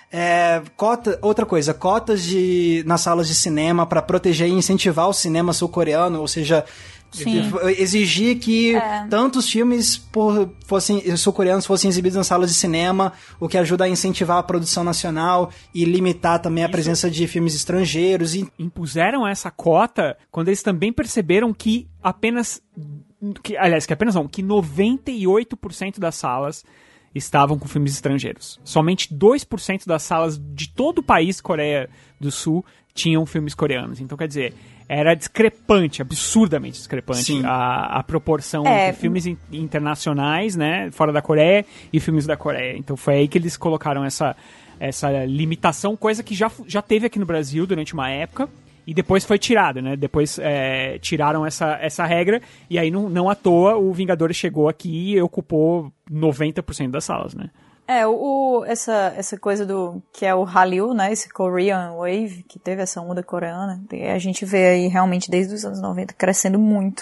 É, cota, outra coisa, cotas de, nas salas de cinema para proteger e incentivar o cinema sul-coreano, ou seja, Sim. exigir que é. tantos filmes por, fossem, sul-coreanos fossem exibidos nas salas de cinema, o que ajuda a incentivar a produção nacional e limitar também a Isso. presença de filmes estrangeiros. E... Impuseram essa cota quando eles também perceberam que apenas, que, aliás, que apenas não, que noventa e oito por cento das salas estavam com filmes estrangeiros. Somente dois por cento das salas de todo o país, Coreia do Sul, tinham filmes coreanos. Então, quer dizer, era discrepante, absurdamente discrepante a, a proporção é. entre filmes in, internacionais, né, fora da Coreia, e filmes da Coreia. Então foi aí que eles colocaram essa, essa limitação, coisa que já, já teve aqui no Brasil durante uma época, e depois foi tirada, né? Depois é, tiraram essa, essa regra, e aí não, não à toa o Vingadores chegou aqui e ocupou noventa por cento das salas, né? É, o, essa, essa coisa do que é o Hallyu, né, esse Korean Wave, que teve essa onda coreana, a gente vê aí realmente desde os anos noventa crescendo muito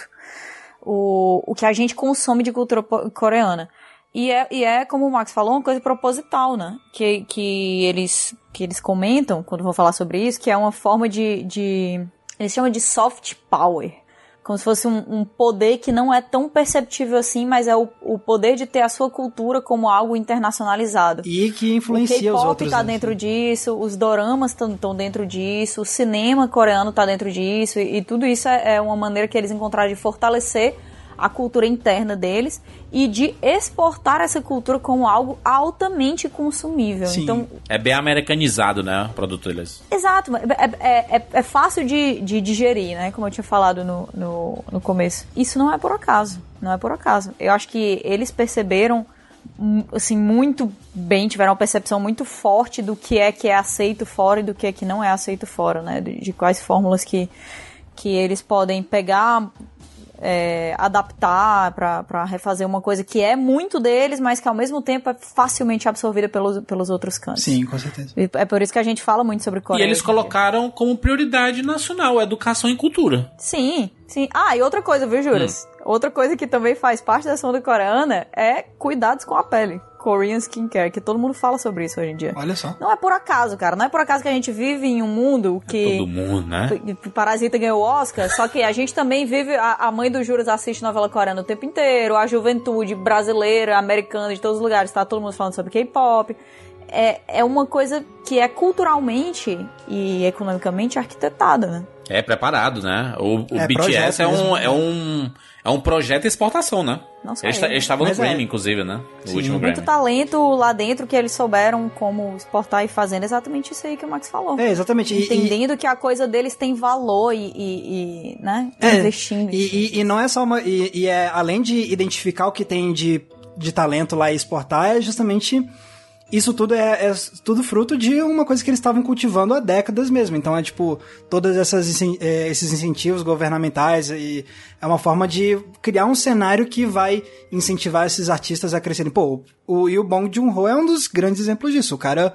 o, o que a gente consome de cultura coreana. E é, e é, como o Max falou, uma coisa proposital, né, que, que, eles, que eles comentam, quando vão falar sobre isso, que é uma forma de, de eles chamam de soft power. Como se fosse um, um poder que não é tão perceptível assim, mas é o, o poder de ter a sua cultura como algo internacionalizado. E que influencia os outros. O K-pop tá dentro disso, os doramas estão dentro disso, o cinema coreano tá dentro disso, e, e tudo isso é, é uma maneira que eles encontraram de fortalecer a cultura interna deles e de exportar essa cultura como algo altamente consumível. Sim. Então, é bem americanizado, né, o produto deles. Exato, é, é, é fácil de, de digerir, né, como eu tinha falado no, no, no começo. Isso não é por acaso, não é por acaso. Eu acho que eles perceberam, assim, muito bem, tiveram uma percepção muito forte do que é que é aceito fora e do que é que não é aceito fora, né, de, de quais fórmulas que, que eles podem pegar é, adaptar pra, pra refazer uma coisa que é muito deles, mas que ao mesmo tempo é facilmente absorvida pelos, pelos outros cantos. Sim, com certeza. E é por isso que a gente fala muito sobre Coreia. E eles colocaram como prioridade nacional, educação e cultura. Sim, sim. Ah, e outra coisa, viu, Juras? Hum. Outra coisa que também faz parte da onda coreana é cuidados com a pele. Korean Skincare, que todo mundo fala sobre isso hoje em dia. Olha só. Não é por acaso, cara. Não é por acaso que a gente vive em um mundo que... É todo mundo, né? Parasita ganhou o Oscar, só que a gente também vive... A, a mãe do Juras assiste novela coreana o tempo inteiro, a juventude brasileira, americana, de todos os lugares, tá todo mundo falando sobre K-pop. É, é uma coisa que é culturalmente e economicamente arquitetada, né? É preparado, né? O, o é, B T S é um, mesmo. é, um, é um projeto de exportação, né? Não só eles ele. estavam no Mas Grammy, é. inclusive, né? No Sim. último Muito Grammy. talento lá dentro que eles souberam como exportar e fazendo exatamente isso aí que o Max falou. É, exatamente. E, Entendendo e... que a coisa deles tem valor e, e, e né? É, investindo. E, e, e não é só uma... E, e é, além de identificar o que tem de, de talento lá e exportar, é justamente... Isso tudo é, é tudo fruto de uma coisa que eles estavam cultivando há décadas mesmo. Então é tipo, todos essas, é, esses incentivos governamentais e é uma forma de criar um cenário que vai incentivar esses artistas a crescerem. Pô, o Lee Bong Joon-ho é um dos grandes exemplos disso. O cara,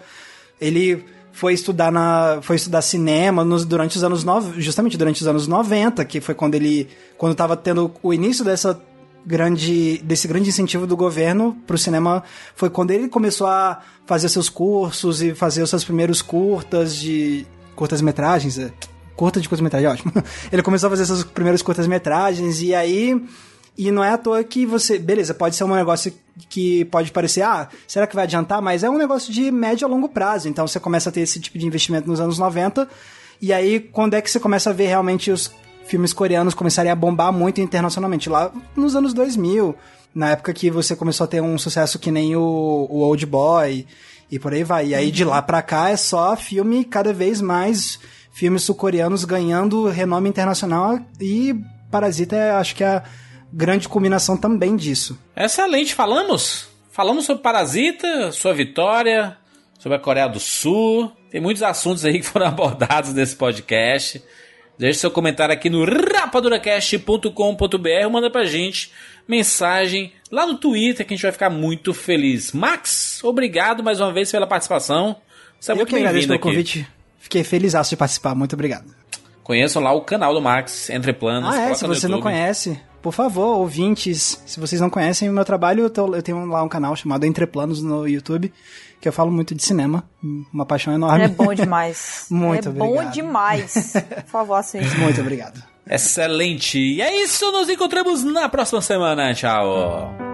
ele foi estudar na, foi estudar cinema nos, durante os anos nove, justamente durante os anos noventa, que foi quando ele, quando tava tendo o início dessa grande, desse grande incentivo do governo pro cinema, foi quando ele começou a fazer seus cursos e fazer os seus primeiros curtas de curtas-metragens, é, curta de curtas-metragem, é ótimo. Ele começou a fazer seus primeiros curtas-metragens e aí, e não é à toa que você, beleza, pode ser um negócio que pode parecer, ah, será que vai adiantar? Mas é um negócio de médio a longo prazo, então você começa a ter esse tipo de investimento nos anos noventa, e aí quando é que você começa a ver realmente os filmes coreanos começarem a bombar muito internacionalmente, lá nos anos dois mil, na época que você começou a ter um sucesso que nem o, o Old Boy e por aí vai. E aí de lá pra cá é só filme, cada vez mais filmes sul-coreanos ganhando renome internacional e Parasita é, acho que é a grande culminação também disso. Excelente, falamos? Falamos sobre Parasita, sua vitória, sobre a Coreia do Sul, tem muitos assuntos aí que foram abordados nesse podcast. Deixe seu comentário aqui no rapaduracast ponto com ponto b r ou manda pra gente mensagem lá no Twitter que a gente vai ficar muito feliz. Max, obrigado mais uma vez pela participação. Você é Eu muito que agradeço bem-vindo pelo aqui. convite. Fiquei felizaço de participar. Muito obrigado. Conheçam lá o canal do Max, Entre Planos. Ah, é? coloca Se no você não YouTube. conhece, por favor, ouvintes, se vocês não conhecem o meu trabalho, eu, tô, eu tenho lá um canal chamado Entre Planos no YouTube, que eu falo muito de cinema. Uma paixão enorme. É bom demais. Muito é obrigado. É bom demais. Por favor, assista. Muito obrigado. Excelente. E é isso, nos encontramos na próxima semana. Tchau.